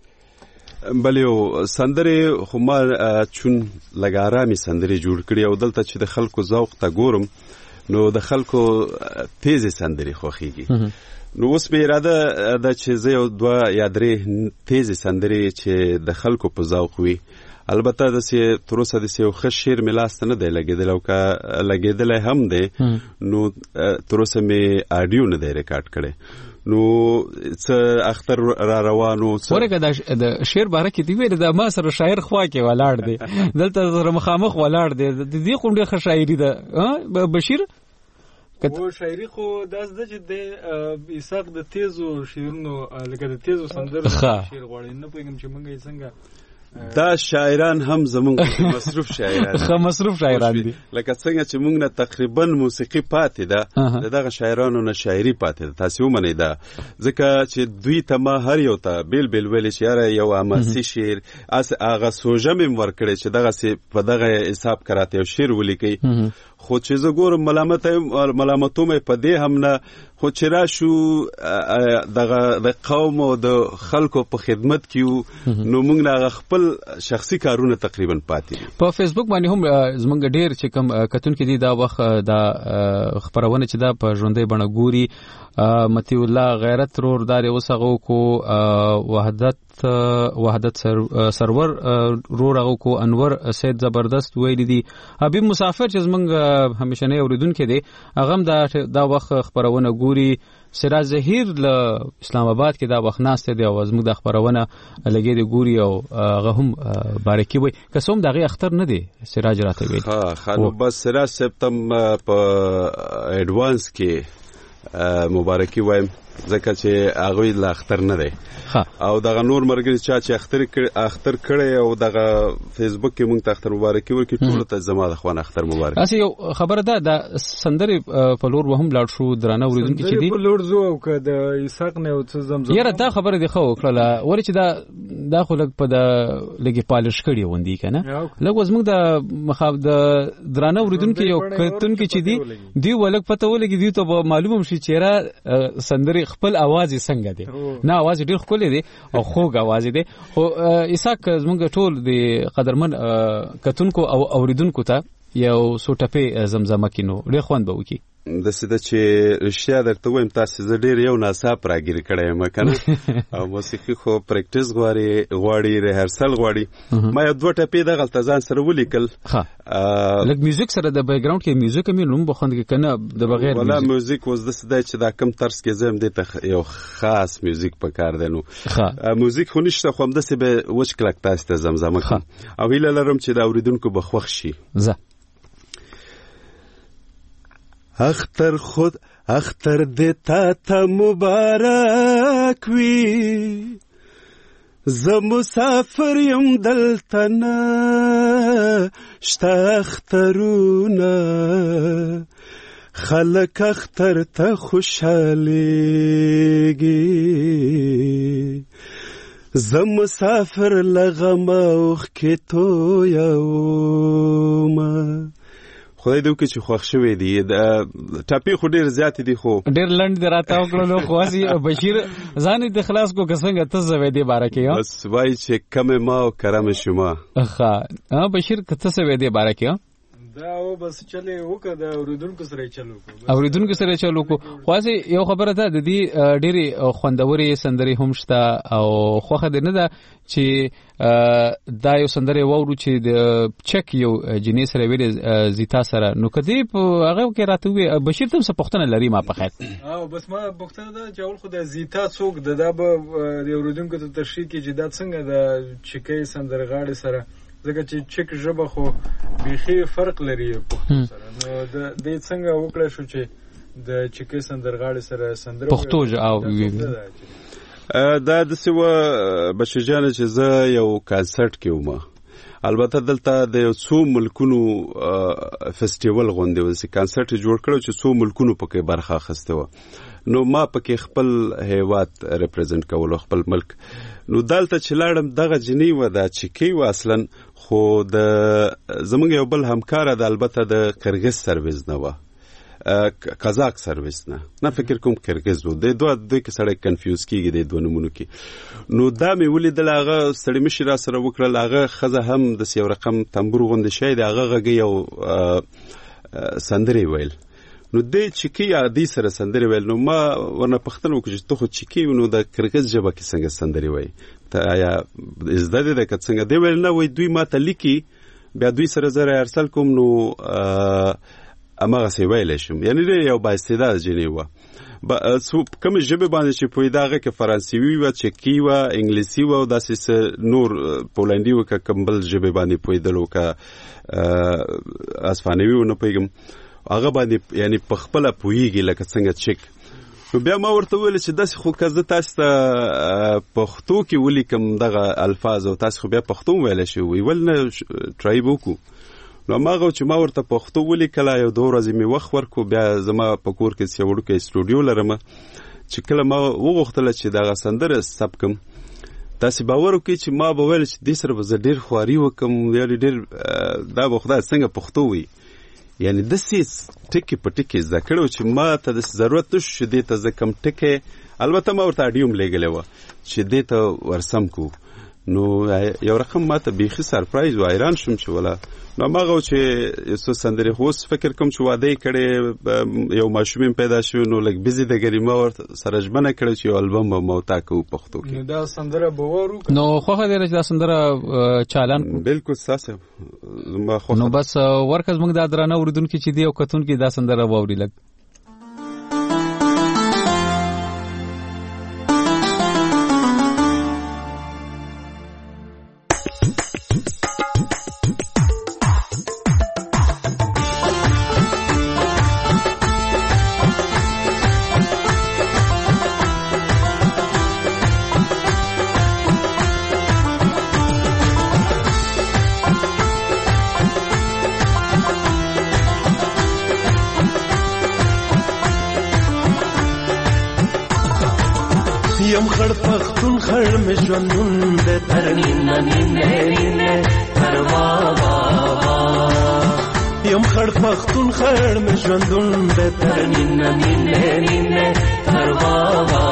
بلې یو سندرې خو ما چون لږ ارامې سندرې جوړ کړي او دلته چې د خلکو ذوق ته ګورم نو د خلکو تیزې سندرې خوښېږي. نو اوس مې اراده ده چې زه یو 2 یا 3 تیزې سندرې چې د خلکو په ذوق وي. البته داسې تر اوسه داسې یو ښه شعر مې لاسته نه دی لګېدلی او که لګېدلی هم دی نو تر اوسه مې اډیو نه دی ریکارډ کړی. نو څه اختر را روانو ورګه د شعر باره کې دی ویل د ما سره شاعر خوا کې ولاړ دی دلته سره مخامخ ولاړ دی د دې کوم ډېر ښه شاعري ده بشیر و شاعري خو داس ده چې د اسحاق د تیزو شعرونو لکه د تیزو سندرو شعر غواړي نه پوهېږم چې موږ یې څنګه دا شاعران هم زمونږ مصروف شاعران خو مصروف شاعران دي لکه څنګه چې موږ نه تقریبا موسیقي پاتې ده دغه شاعرانو نه شاعري پاتې ده. تاسو ومنئ دا ځکه چې دوی ته ما هر یو ته بیل بیل ویلې چې یاره یو حماسي شعر هغه سوژه مې ورکړی چې دغسې په دغه حساب کراته یو شعر ولیکئ خو چې زه ګورم ملامتو مې په دې هم نه خو چې راشو دغه د قوم او د خلکو په خدمت کې یو نو موږ نه خپل شخصي کارونه تقریبا پاتې دي. په فیسبوک باندې هم زمونږ ډېر چې کوم کتونکي دي دا وخت دا خپرونه چې دا په ژوندۍ بڼه ګوري مطیع الله غیرت رور اوس هغه کو وحدت سرور رور هغه کو انور سید زبردست ویل دي. حبیب مسافر چې زمونږ همیشنی اوریدونکي دي هغه هم دا وخت خپرونه ګوري سراج ظهیر له اسلام آباد کې دا وخت ناشته دی او زموږ د خبرونه لګي دی ګوري او هغه هم بارکی وي قسم دغه اختر نه دی سراج راته ویل خانو بس سراج سپتم په اډوانس کې مبارکي وایم ځکه چې هغه لا اختر نه دی او دغه نور مرګري چې اختر کړي او دغه فیسبوک کې مونږ ته اختر مبارکي ورکړي ټول ته زما د خوان اختر مبارک. اسی یو خبره ده د سندري په لور وهم لاړ شو درانه اوریدونکو چې دی په لور زو او که د اسحاق نه او څه زمزم یره دا خبره دی خو کړه ور چې دا خو لګ په د لګي پالش کړي وندي کنه لګ وزموږ د مخاف د درانه اوریدونکو یو کتونکو چې دی ولګ پته ولګي دی ته معلومه شي چیرې سندري خپل आवाज څنګه دی نه आवाज ډیر خولې دی او خوږ आवाज دی خو اسحاق زمونږ ټول دی قدرمن کتونکو او اوریدونکو ته یو سوټپې زمزمه کینو ډیر خوند به وکي د سده چې رښتیا درته وایم تاسو زه ډیر یو ناصاف راګیر کړی یم کنه او موسیقي خو پریکټیس غواړي ریهرسل غواړي ما یو دوه ټپې د غلط ځان سره ولیکل لکه میوزیک سره د بیک ګراوند کې میوزیک مې نوم بخوند کې کنه د بغیر ولا میوزیک وز د سده چې دا کم طرز کې زم دې ته یو خاص میوزیک پکار دی نو میوزیک خو نشته خو هم د سه به وچ کلک تاسو ته زمزمه کوم او هیله لرم چې دا اوریدونکو بخوښ شي اختر دیتا تا مبارک وی ز مسافر یم دلتنا شتا اخترونا خلق اختر تا خوشحالیگی ز مسافر لغم اوخ کی تو یوما خدای دې وکړي چې خوښ شوی دی ټاپې خو ډېر زیاتې دي خو ډېر لنډ دی راته وکړلو خو هسې بشیر ځان یې د خلاص کو که څنګه ته سوی دی باره کې بس وایي چې کمې ما او کرمې شما ښه بشیر که ته سوی دی باره کې دا او بس چلې وکړه د اوریدونکو سره چلو کو خو هسې یو خبره ده د دې ډېرې خوندورې سندرې هم شته او خوښه دې نه ده چې دا یو سندرې واورو چې د چک یو جنې سره ویلې زیتا سره نو کدی په هغه کې راته وي بشیر تم څه پوښتنه لري ما په خیر او بس ما پوښتنه ده چې اول خو د زیتا څوک دا به د اوریدونکو ته تشریح کې چې دا څنګه د چکې سندرغاړي سره ځکه چې چک ژبه خو بیخي فرق لري پښتو سره نو د دې څنګه وکړه شو چې د چکې سندرغاړي سره سندره پښتو او دا د سیو بشجان چې زه یو کانسرت کې ومه البته دلته د یو څو ملکونو فیسټیوال غونډه و چې کانسرت جوړ کړو چې څو ملکونو پکې برخه اخیسته و نو ما پکې خپل هیواد ریپرزینټ کول خپل ملک نو دلته چې لاړم دغه جنی و دا چکی و اصلا خو د زمونږ یو بل همکار د البته د قرغیز سرویس نه و کازاک سرویس نه فکر کوم قرغیز و د دوه کې سړی کنفیوز کیږي د دوه نمونه کې نو دا مې ولیدل هغه سړی مشر را سره وکړل هغه خزه هم د یو رقم تنبور غوندې شي د هغه غږی یو سندري ویل نو د چکی عادي سره سندري ویل نو ما ورنه پښتنه وکړ چې ته خو چکی نو د قرغیز ژبه کې څنګه سندري وای ته یا زده دې د څنګه دی ویل نه وای دوی ما ته لیکي بیا دوی سره زره ارسل کوم نو امغه سی ویل شم یعنی یو با استعداد جنی و کوم ژبه باندې چې په داغه کې فرانسوي و چکی و انګلیسي و داسې نور پولندي و کوم بل ژبه باندې پویدلو کا اسپانوي و نه پیګم هغه باندې یعنی په خپل پویږي لکه څنګه چک نو بیا ما ورته ویل چې داسې خو کزه تاسو ته پښتو کې ولیکم دغه الفاظ او تاسو خو بیا پښتو ویل شي ویل نه ټرای وکړو نو ماغه چې ما ورته پښتو ولیکل یو دوه ورځې می وخت ورکو بیا زما په کور کې څه وړو کې استودیو لرم چې کله ما وغوښتل چې دغه سندره سبکم تاسو باور وکړئ چې ما به ویل چې د سر به ډیر خواري وکم یعنی ډیر دا به خدای څنګه پښتو وي یعنی د سیس ټکی په ټکی ذکر چې ما ته د ضرورت شې د ته زکم ټکی البته ما ورته اډیوم لګلې و چې د ته ورسم کو نو یو رقم ما ته بیخي سرپرایز و ایران شم چې ولا نو ماغه چې یو سندري هوس فکر کوم چې واده کړي یو ماشوم پیدا شو نو لګ بيزي د ګریما ور سرجمنه کړي چې البوم موتا کو پښتو کې نو دا سندره بوورو نو خوخه دې چې دا سندره چالان بالکل ساسه ما خو نو بس ورکز موږ دا درانه اوریدونکو چې دی او کتون کې دا سندره ووري لګ پختون خړ مې ژوندون د ترنینه نینه نینه تر بابا یم خړ پختون خړ مې ژوندون د ترنینه نینه نینه تر بابا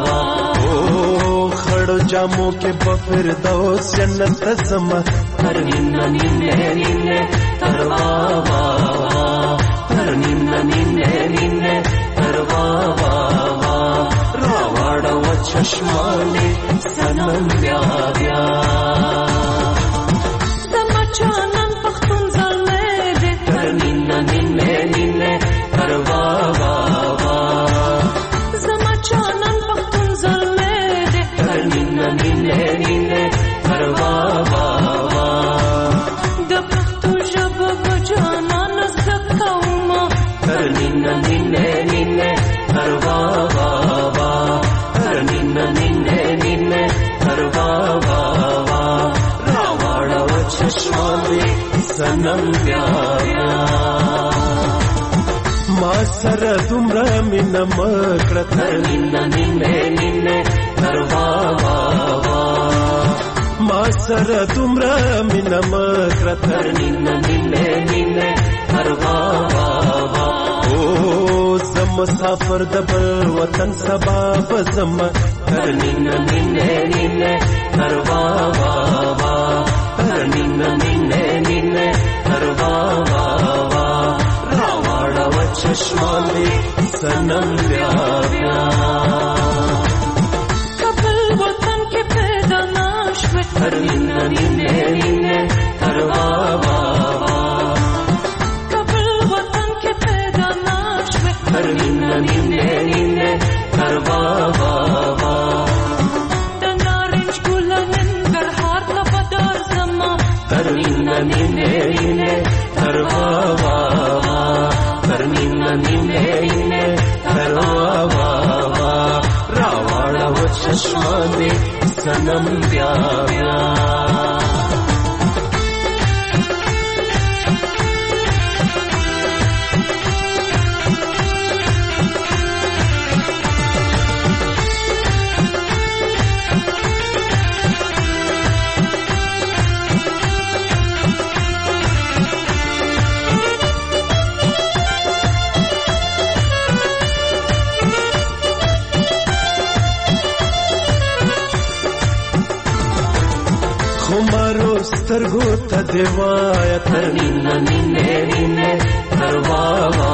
خړو جامو کې بفر دوس جنت زما ترنینه نینه نینه تر بابا ترنینه نینه نینه تر بابا راوړو چشمانه سنم بیا بیا زما چانن پختون زلمه دې ترنینه نینه نینه تر بابا زما چانن پختون زلمه دې ترنینه نینه نینه تر بابا د پختو ژبه بجانان زکوما ترنینه نینه نینه تر بابا ترنینه نینه نینه تر بابا راوړو چشمانه سنم بیا بیا ما سره دومره مینه مکړه ترنینه نینه نینه تر بابا ما سره دومره مینه مکړه ترنینه نینه نینه تر بابا مسافر د بل وطن سبا بزم ترنینه نینه نینه تر بابا ترنینه نینه نینه تر بابا راوړو چشمانه سنم بیا بیا خپل وطن کې پیدا نشوه ترنینه نینه نینه تر بابا ترنینه نینه نینه تر بابا د نارنج ګل ننګرهار ته بدر زما ترنینه نینه نینه تر بابا ترنینه نینه نینه تر بابا راوړو چشمانه سنم بیا بیا سترګو ته دیوایا ترنینه نینه نینه تر بابا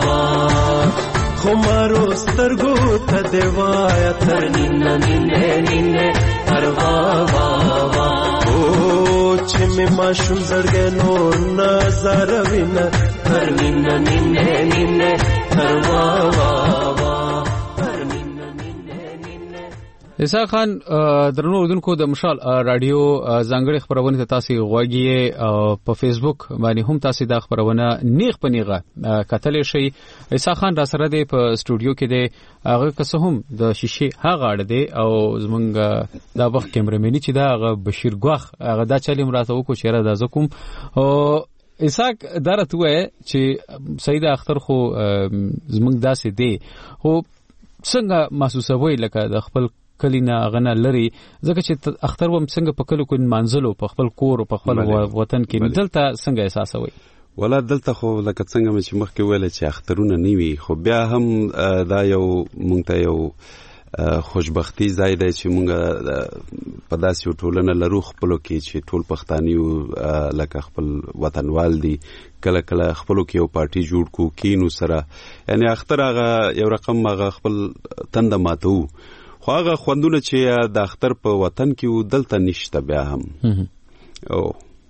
خمارو سترګو ته دیوایا ترنینه نینه نینه تر بابا چې مې ماشوم زړګې نور نظر وینه ترنینه نینه نینه تر بابا اسحاق خان درنو اردوونکو د مشال رادیو ځانګړي خبرونه تاسو غوږی په فیسبوک باندې هم تاسو د خبرونه نیغ په نیغه کتل شي. اسحاق خان را سره دی په سټوډیو کې دی، هغه کسه هم د شیشه هغه اړه دی او زمونږ د وخت کیمرمنی چې دا هغه بشیر ګوخ هغه دا چلی مراته وکړو چې را د زکم او اسحاق درته وای چې سید اختر خو زمونږ داسې دی خو څنګه محسوسوي لکه د خپل کلینا غنا لري ځکه چې اختر وم څنګه په کلو کې منځلو په خپل کور او په خپل وطن کې دلته څنګه احساسوي؟ ولا دلته خو لکه څنګه چې مخکې ویل چې اخترونه نیوي خو بیا هم دا یو مونږ ته یو خوشبختی ځای دی چې مونږ په داسې ټولنه لرو خپلو کې چې ټول پښتانیو لکه خپل وطنوال دي کله کله خپلو کې یو پارټي جوړ کو کینو سره یعنی اختر هغه یو رقم هغه خپل تنده ماتو خو هغه خوندونه چې د اختر په وطن کې دلته نشته بیا هم او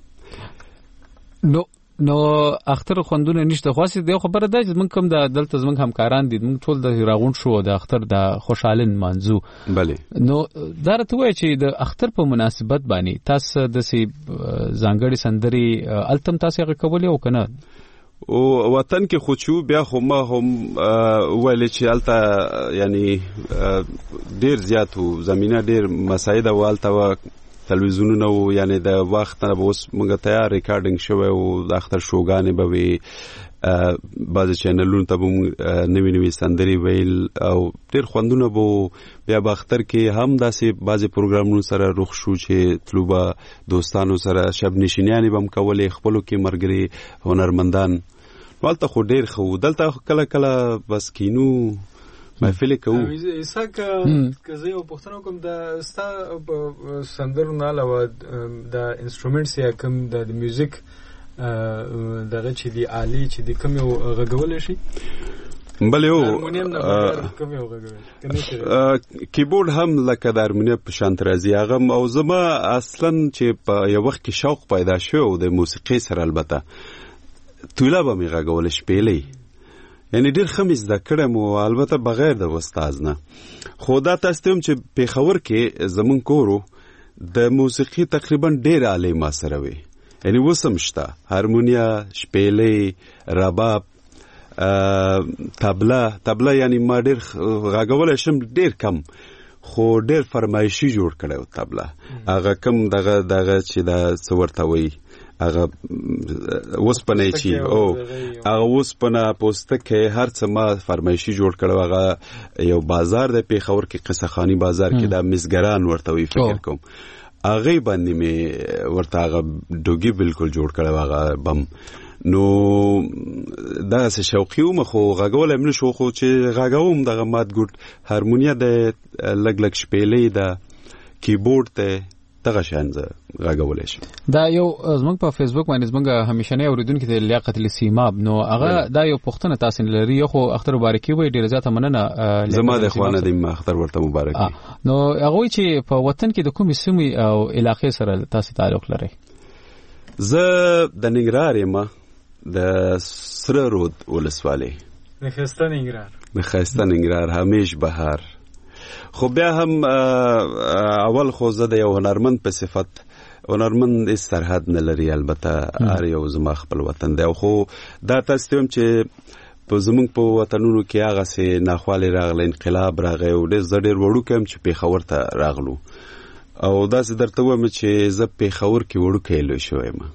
نو اختر خوندونه نشته خو سي د خبره ده چې موږ کوم د دلته زموږ همکاران دي موږ ټول د راغون شو د اختر د خوشالن منځو بله نو درته وای چې د اختر په مناسبت باندې تاسو د سي ځانګړي سندري التم تاسو هغه کولې او کنه او وطن کې خوشو بیا خو ما هم ویل چې الته یعنی ډیر زیاتو زمينه ډیر مساعده والته تلویزیونونه او یعنی د وخت نه اوس موږ تیار ریکارډینګ شوی او د اختر شوګانې به وي بعضې چینلونو ته به موږ نوي نوي سندرې ویل او ډېر خوندونه به بیا به اختر کې هم داسې بعضې پروګرامونو سره رخ شو چې تلو به دوستانو سره شب نشینیانې به هم کولې خپلو کې ملګري هنرمندان هلته خو ډېر ښه و دلته کله کله بس کینو محفلې کوو عیسی که زه یو پوښتنه وکړم د ستا سندرو نه علاوه د انسټرومنټس یا کوم د میوزیک دغه چې دی آلې چې دی کوم یو غږولی شي بلې کیبورډ هم لکه د هارمونیم په شانت راځي هغه او زما اصلا چې په یو وخت کې شوق پیدا شو د موسیقۍ سره البته توله به مې غږول شپېلۍ یعنی ډېر ښه مې زده کړی او البته بغیر د استاز نه خو دا تاسو ته هم چې پېښور کې زمونږ کور د موسیقي تقریبا ډېر آلې ما سره وي یعنی اوس هم شته هارمونیا شپېلۍ رباب تبله یعنی ما ډېر غږولی شم ډېر کم خو ډېر فرمایشي جوړ کړی و تبله هغه کم دغه چې دا څه ورته وایي هغه اوسپنه چې هغه اوسپنه پوستکی هر څه ما فرمایشي جوړ کړو هغه یو بازار د پېښور کې قصه خانی بازار کې د مزګران ورته وي فکر کوم هغه باندې مې ورته هغه ډوګي بالکل جوړ کړو هغه بم نو دا څه شوقي وم خو غږول هم نشو خو چې غږوم دغه مات ګوټ هارمونیا د لګ لګ شپېلۍ د کیبورډ ته دغه شان غږولی شي دا یو زموږ په فیسبوک باندې زموږ همیشنی اوریدونکي د لیاقت السیماب نو هغه دا یو پوښتنه تاسو لري خو اختر مبارکي وي ډیره زیاته مننه زما د خوانه د اختر ورته مبارکي نو هغه چې په وطن کې د کومې سیمې او علاقې سره تاسو تعلق لري زه د ننګرهار یم د سره رود ولسوالۍ د ښایسته ننګرهار همیش بهار خو بیا هم اول خو زه د یو هنرمند په صفت هنرمند هیڅ سرحد نه لري البته هر یو زما خپل وطن دی خو دا تاسو ته هم چې په زمونږ په وطنونو کې هغسې ناخوالې راغله انقلاب راغی او زه ډېر وړوکی یم چې پېښور ته راغلو او داسې درته وایم چې زه پېښور کې وړوکی لوی شوی یم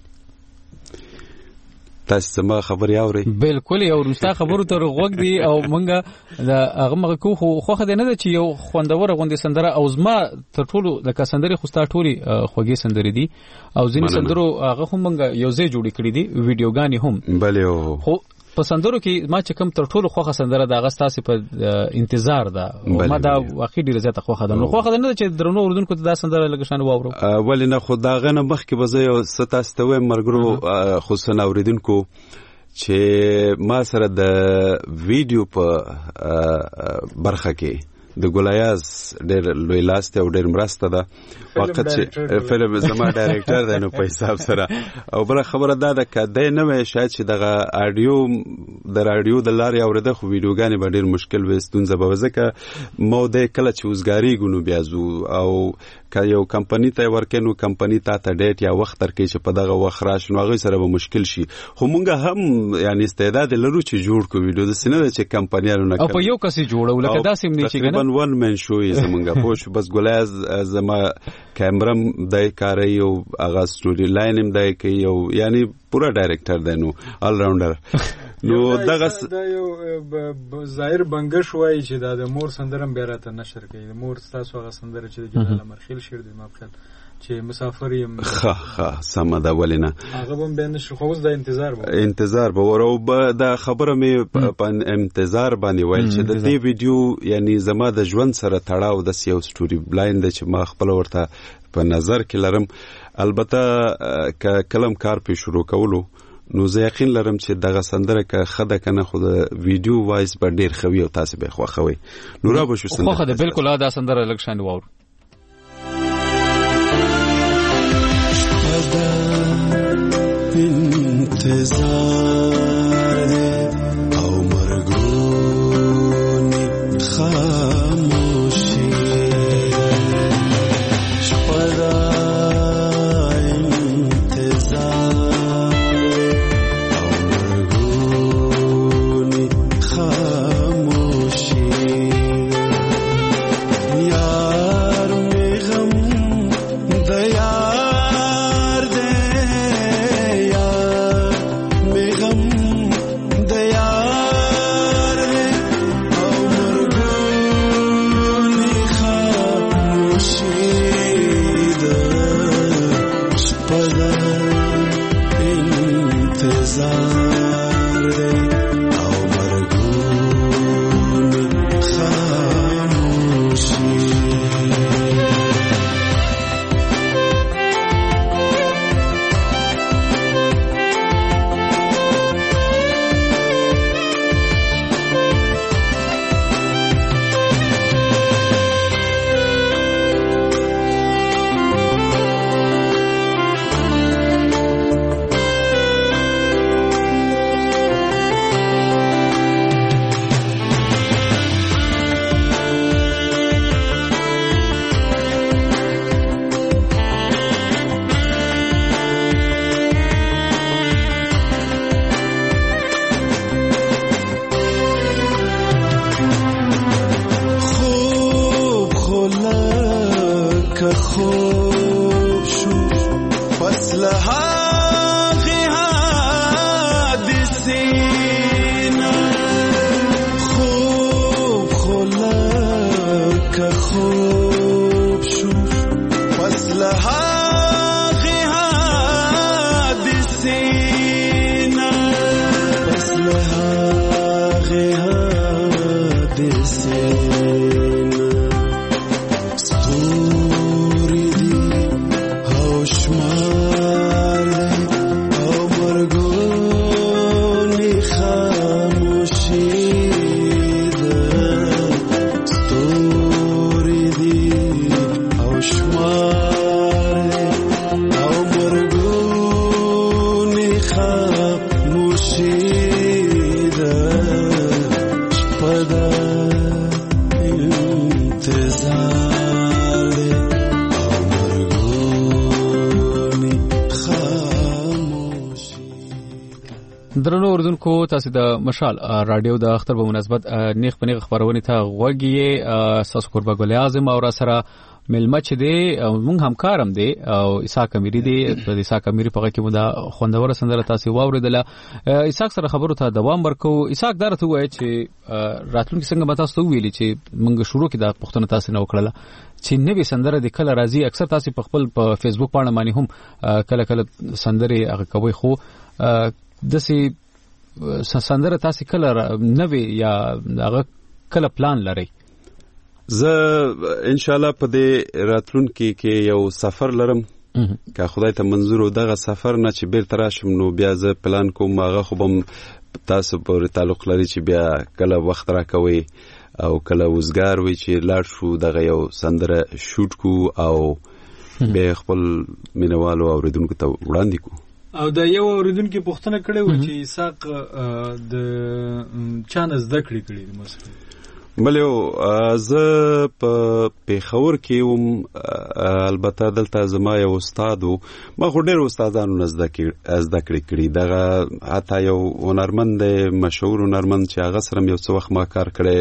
تاسو زما خبرې اورئ بالکل یو رستا خبرو ته غوږ دی او مونږ د هغه مغه کو خو خدای نه ده چې یو خوندور غوندې سندره او زما تر ټولو لکه سندرې خو ستا ټولي خوږې سندرې دي او ځینې سندرو هغه هم مونږ یو ځای جوړې کړې دي ویډیوګانې هم بلې خو په سندرو کې ما چې کوم تر ټولو خوښه سندره د هغه ستاسې په انتظار ده ما دا واقعي ډېره زیاته خوښه ده نو خوښه ده نه ده چې درنو اورېدونکو ته دا سندره لږ شان واورو ولې نه خو د هغه نه مخکې به زه یو څه تاسو ته وایم ملګرو خصوصا اورېدونکو چې ما سره د ویډیو په برخه کې د ګلایاز ډېر لوی لاس دی او ډېر مرسته ده وخت چې فلم زما ډایرکټر دی نو په حساب سره او بله خبره دا ده که دی نه وی شاید چې دغه اډیو د راډیو د لارې اورېده خو ویډیوګانې به ډېر مشکل وي ستونزه به وي ځکه ما دی کله چې وزګارېږو نو بیا ځو او که یو کمپني ته یې ورکوې نو کمپني تا ته ډیټ یا وخت درکوي چې په دغه وخت راشي نو هغوی سره به مشکل شي خو مونږ هم یعنې استعداد لرو چې جوړ کړو ویډیو داسې نه ده چې کمپنیانو نه او په یو کس یې جوړو لکه داسې هم نه چې تقریبا ون مین شو یې زمونږ پوه شو بس ګلایاز زما کیمرم دی کاروي او هغه سټوري لاین هم دی کوي او یعنې پوره ډایرکټر دی نو آل راونډر نو دغه دا یو ظاهر بنګش وایي چې دا د مور سندره بیا راته نشر کوي د مور ستاسو هغه سندره چې د جلال مرخیل شعر دی ما خیال چې مسافر یم ښه سمه ده ولې نه هغه به بیا نشر خو اوس د انتظار به ور او دا خبره مې په انتظار باندې ویل چې د دې ویډیو یعنی زما د ژوند سره تړاو د یو سټوري بلایند دی چې ما خپل ورته په نظر کې لرم البته که کلم کار پې شروع کولو نو زه یقین لرم چې دغه سندره که ښه ده که نه خو د ویډیو وایس به ډېر ښه وي او تاسې به یې خوښوئ نو را به شو خوښه ده بالکل دا سندره لږ شان واورو انتظار دے او مرگونی خاموشی شپدا انتظار او مرگونی خاموشی یار می غم د که خوب شد فصل هاغی حادثی نه خوب خلق که خوب شد فصل هاغی حادثی نه فصل هاغی حادثی درنو اوردونکو تاسو د مشال رادیو د اختر په مناسبت نیخ په نیخ خبرونه ته غوږی تاسو قربا ګل اعظم او را سره ملمه چې دی مونږ همکارم دی او اسحاق امیری دی د اسحاق امیری په کې مو دا خوندور سندره تاسو واوریدله اسحاق سره خبرو ته دوام ورکو اسحاق درته وایي چې راتلونکي څنګه متا تاسو ویلي چې مونږ شروع کې د پښتون تاسو نه وکړه چې نوې سندره د کله راځي اکثر تاسو په خپل په فیسبوک باندې باندې هم کله کله سندره هغه کوي خو دسي سندره تاسو کله نوې یا هغه کله پلان لري زه ان شاء الله په دې راتلونکي کې یو سفر لرم که خدای ته منظور و دغه سفر نه چې بیرته راشم نو بیا زه پلان کوم هغه خو به تاسو پورې تعلق لري چې بیا کله وخت راکوي او کله وزګار وي چې لاړ شو دغه یو سندره شوټ کو او به خپل مینوالو اوریدونکو ته وړاندې کو او د یو اوریدونکو پوښتنه کړې و چې اسحاق د چانه زده کړې د موسیقي بلو زه په پیښور کې البته دلته زما یو استاد ما خو ډېر استادانو زده کړې دغه حتی یو هنرمند مشهور هنرمند چې هغه سره یو څه وخت ما کار کړی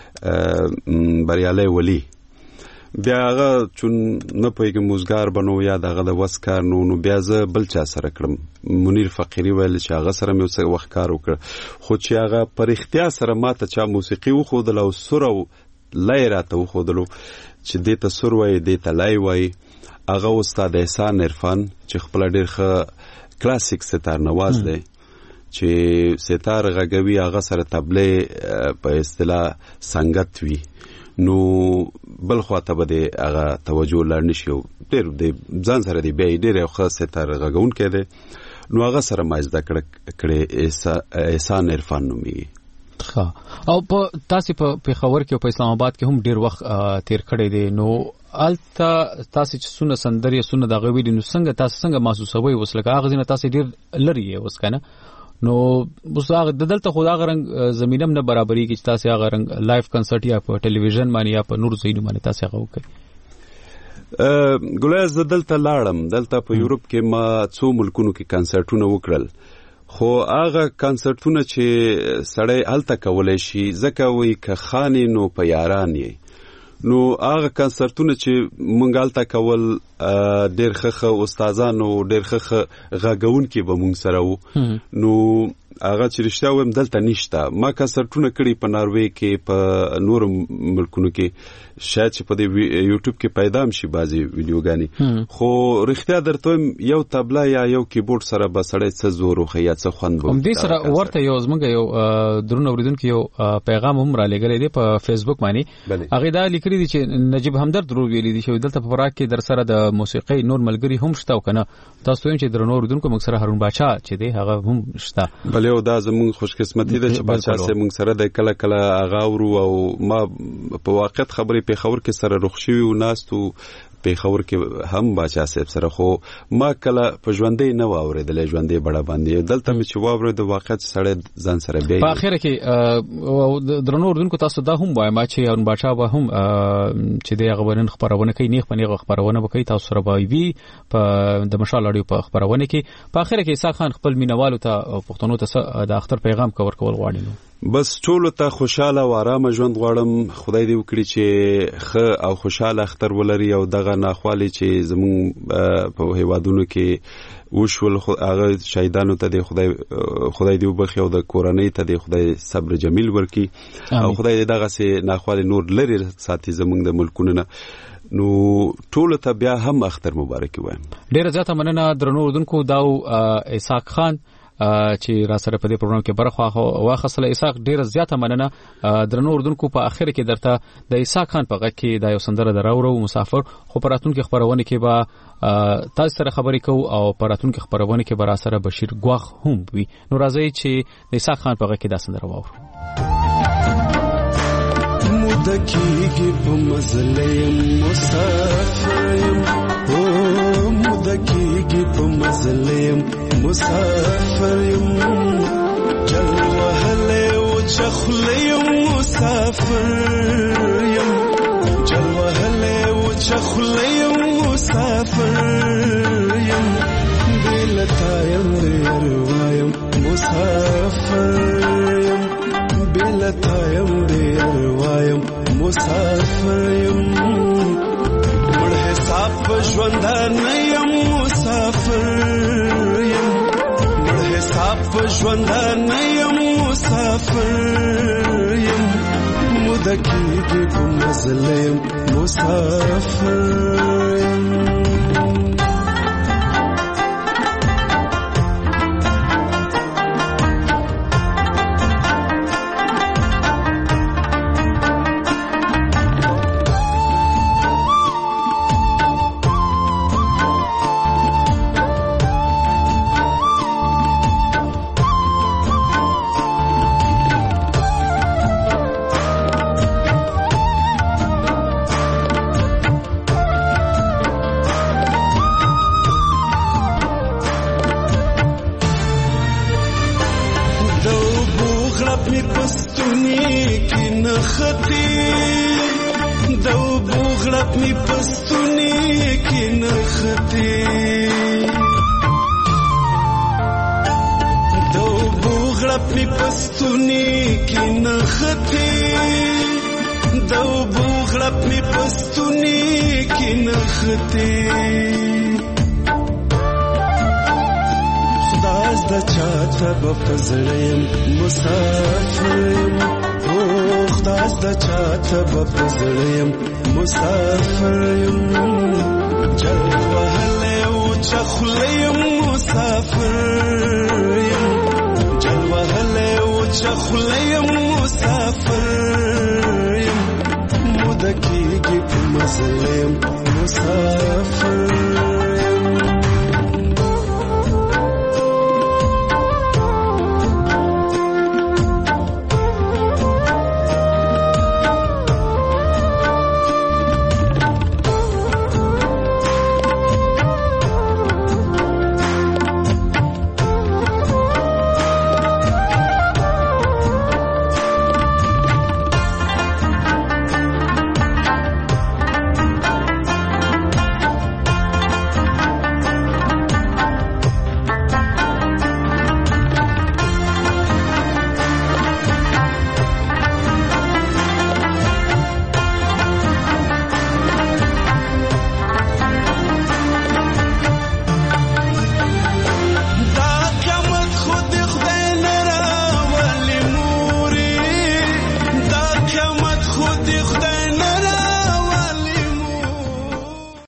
بریالی ولی بیا هغه چون نه پوهېږم وزګار بنو یا دغه د وس کار نو بیا زه بل چا سره کړم منیر فقیري ویل چې هغه سره مې یو څه وخت کار وکړ خو چې هغه په رښتیا سره ماته چا موسیقي وښودله او سور او لای راته وښودلو چې دې ته سور وایي دې ته لای وایي هغه استاد احسان عرفان چې خپله ډېر ښه کلاسیک ستار نواز دی چې ستار غږوي هغه سره تبلې په اصطلاح سنګت وي نو بل خواته به هغه توجه لړ نشي ډېر د ځان سره دی بیا ډېر یو ښه ستار غږونکی دی نو هغه سره ما زده کړې احسان عرفان نومېږي او په تاسو په پیښور کې او په اسلام آباد کې هم ډېر وخت تیر کړی دی نو الته تاسو چې سونه سندري سونه دغه ویډیو نو څنګه محسوسوي اوس لکه هغه ځینې تاسو ډېر لري اوس کنه نو اوس هغه دلته خو دا غرنګ زمينم نه برابرۍ کې چې تاسو هغه رنګ لایف کنسرت یا په ټلویزیون باندې یا په نور ځایونو باندې تاسو هغه وکړي ګولای زه دلته لاړم دلته په یورپ کې ما څو ملکونو کې کنسرتونه وکړل خو هغه کنسرتونه چې سړی هلته کولای شي ځکه وایي که خانې نو په یاران یې نو هغه کنسرتونه چې مونږ هلته کول ډېر ښه استادانو ډېر ښه غږونکي به مونږ سره وو نو هغه چې رښتیا وایم دلته نشته ما کنسرتونه کړي په ناروې کې په نورو ملکونو کې شاید چې په دې یوټیوب کې پیدا هم شي بعضې ویډیوګانې خو رښتیا درته وایم یو تبله یا یو کیبورډ سره به سړی څه زور وښیي یا څه خوند به همدې سره ورته یو زموږ یو درون اورېدونکي یو پیغام هم رالیږلی دی په فیسبوک باندې هغې دا لیکلي دي چې نجیب همدرد ورور ویلي دي چې دلته په پراګ کې در سره د موسیقۍ نور ملګري هم شته او که نه تاسو وایم چې درنو اورېدونکو موږ سره هارون باچا چې دی هغه هم شته بلې او دا زموږ خوشقسمتي ده چې باچا صاحب موږ سره دی کله کله هغه اورو او ما په واقعیت خبرې پیښور کې سره رخ شوي و ناستو پیښور کې هم باچا صاحب سره خو ما کله په ژوندۍ نه و اورېدلی ژوندۍ بڼه باندې دلته مې چې واورېد واقعیت سړی ځان سره بیا په اخره کې درنو اردونکو تاسو دا هم وایم چې هارون باچا به هم چې دی هغه نن خپرونه کوي نیغ په نیغ خپرونه به کوي تاسو سره به وي په د مشال اړیو په خپرونه کې په اخره کې اسحاق خان خپل مینوالو ته پښتنو ته د اختر پیغام کور کول غواړي بس ټولو ته خوشاله او آرامه ژوند غواړم. خدای دې وکړي چې ښه او خوشاله اختر ولري او دغه ناخوالې چې زموږ په هیوادونو کې وشول هغه شهیدانو ته خدای دې وبخي او د کورنۍ ته دې خدای صبر جمیل ورکړي او خدای دې دغه سي ناخوالې نور لري ساتي زموږ د ملکونو نه. نو ټولو ته بیا هم اختر مبارک وایم. ډیره زیاته مننه درنو اردوونکو. داو اسحاق خان چې را سره په دې پروګرام کې برخه واخصله. اسحاق ډیره زیاته مننه. درنو اردوونکو په اخر کې درته د اسحاق خان په غږ کې دا یو سندره دراورو مسافر خو پراتون کې خبرونه کې با تاسو سره خبرې کوو او پراتون کې خبرونه کې برا سره بشیر ګواخ هم وي. نو راځي چې د اسحاق خان په غږ کې دا سندره واورو. مدکیږي په مزلیم مسافریم او مدکیږي په مزلیم مسافریم جل وهله او چخلیم مسافریم جل وهله او چخلیم مسافریم بلتایم دیروایم مسافریم بلتایم دیروایم مسافریم مړ حساب ژوندان یم مسافریم مړ حساب ژوندان یم مسافریم مدکیږي په مزلیم مسافریم. مسافریم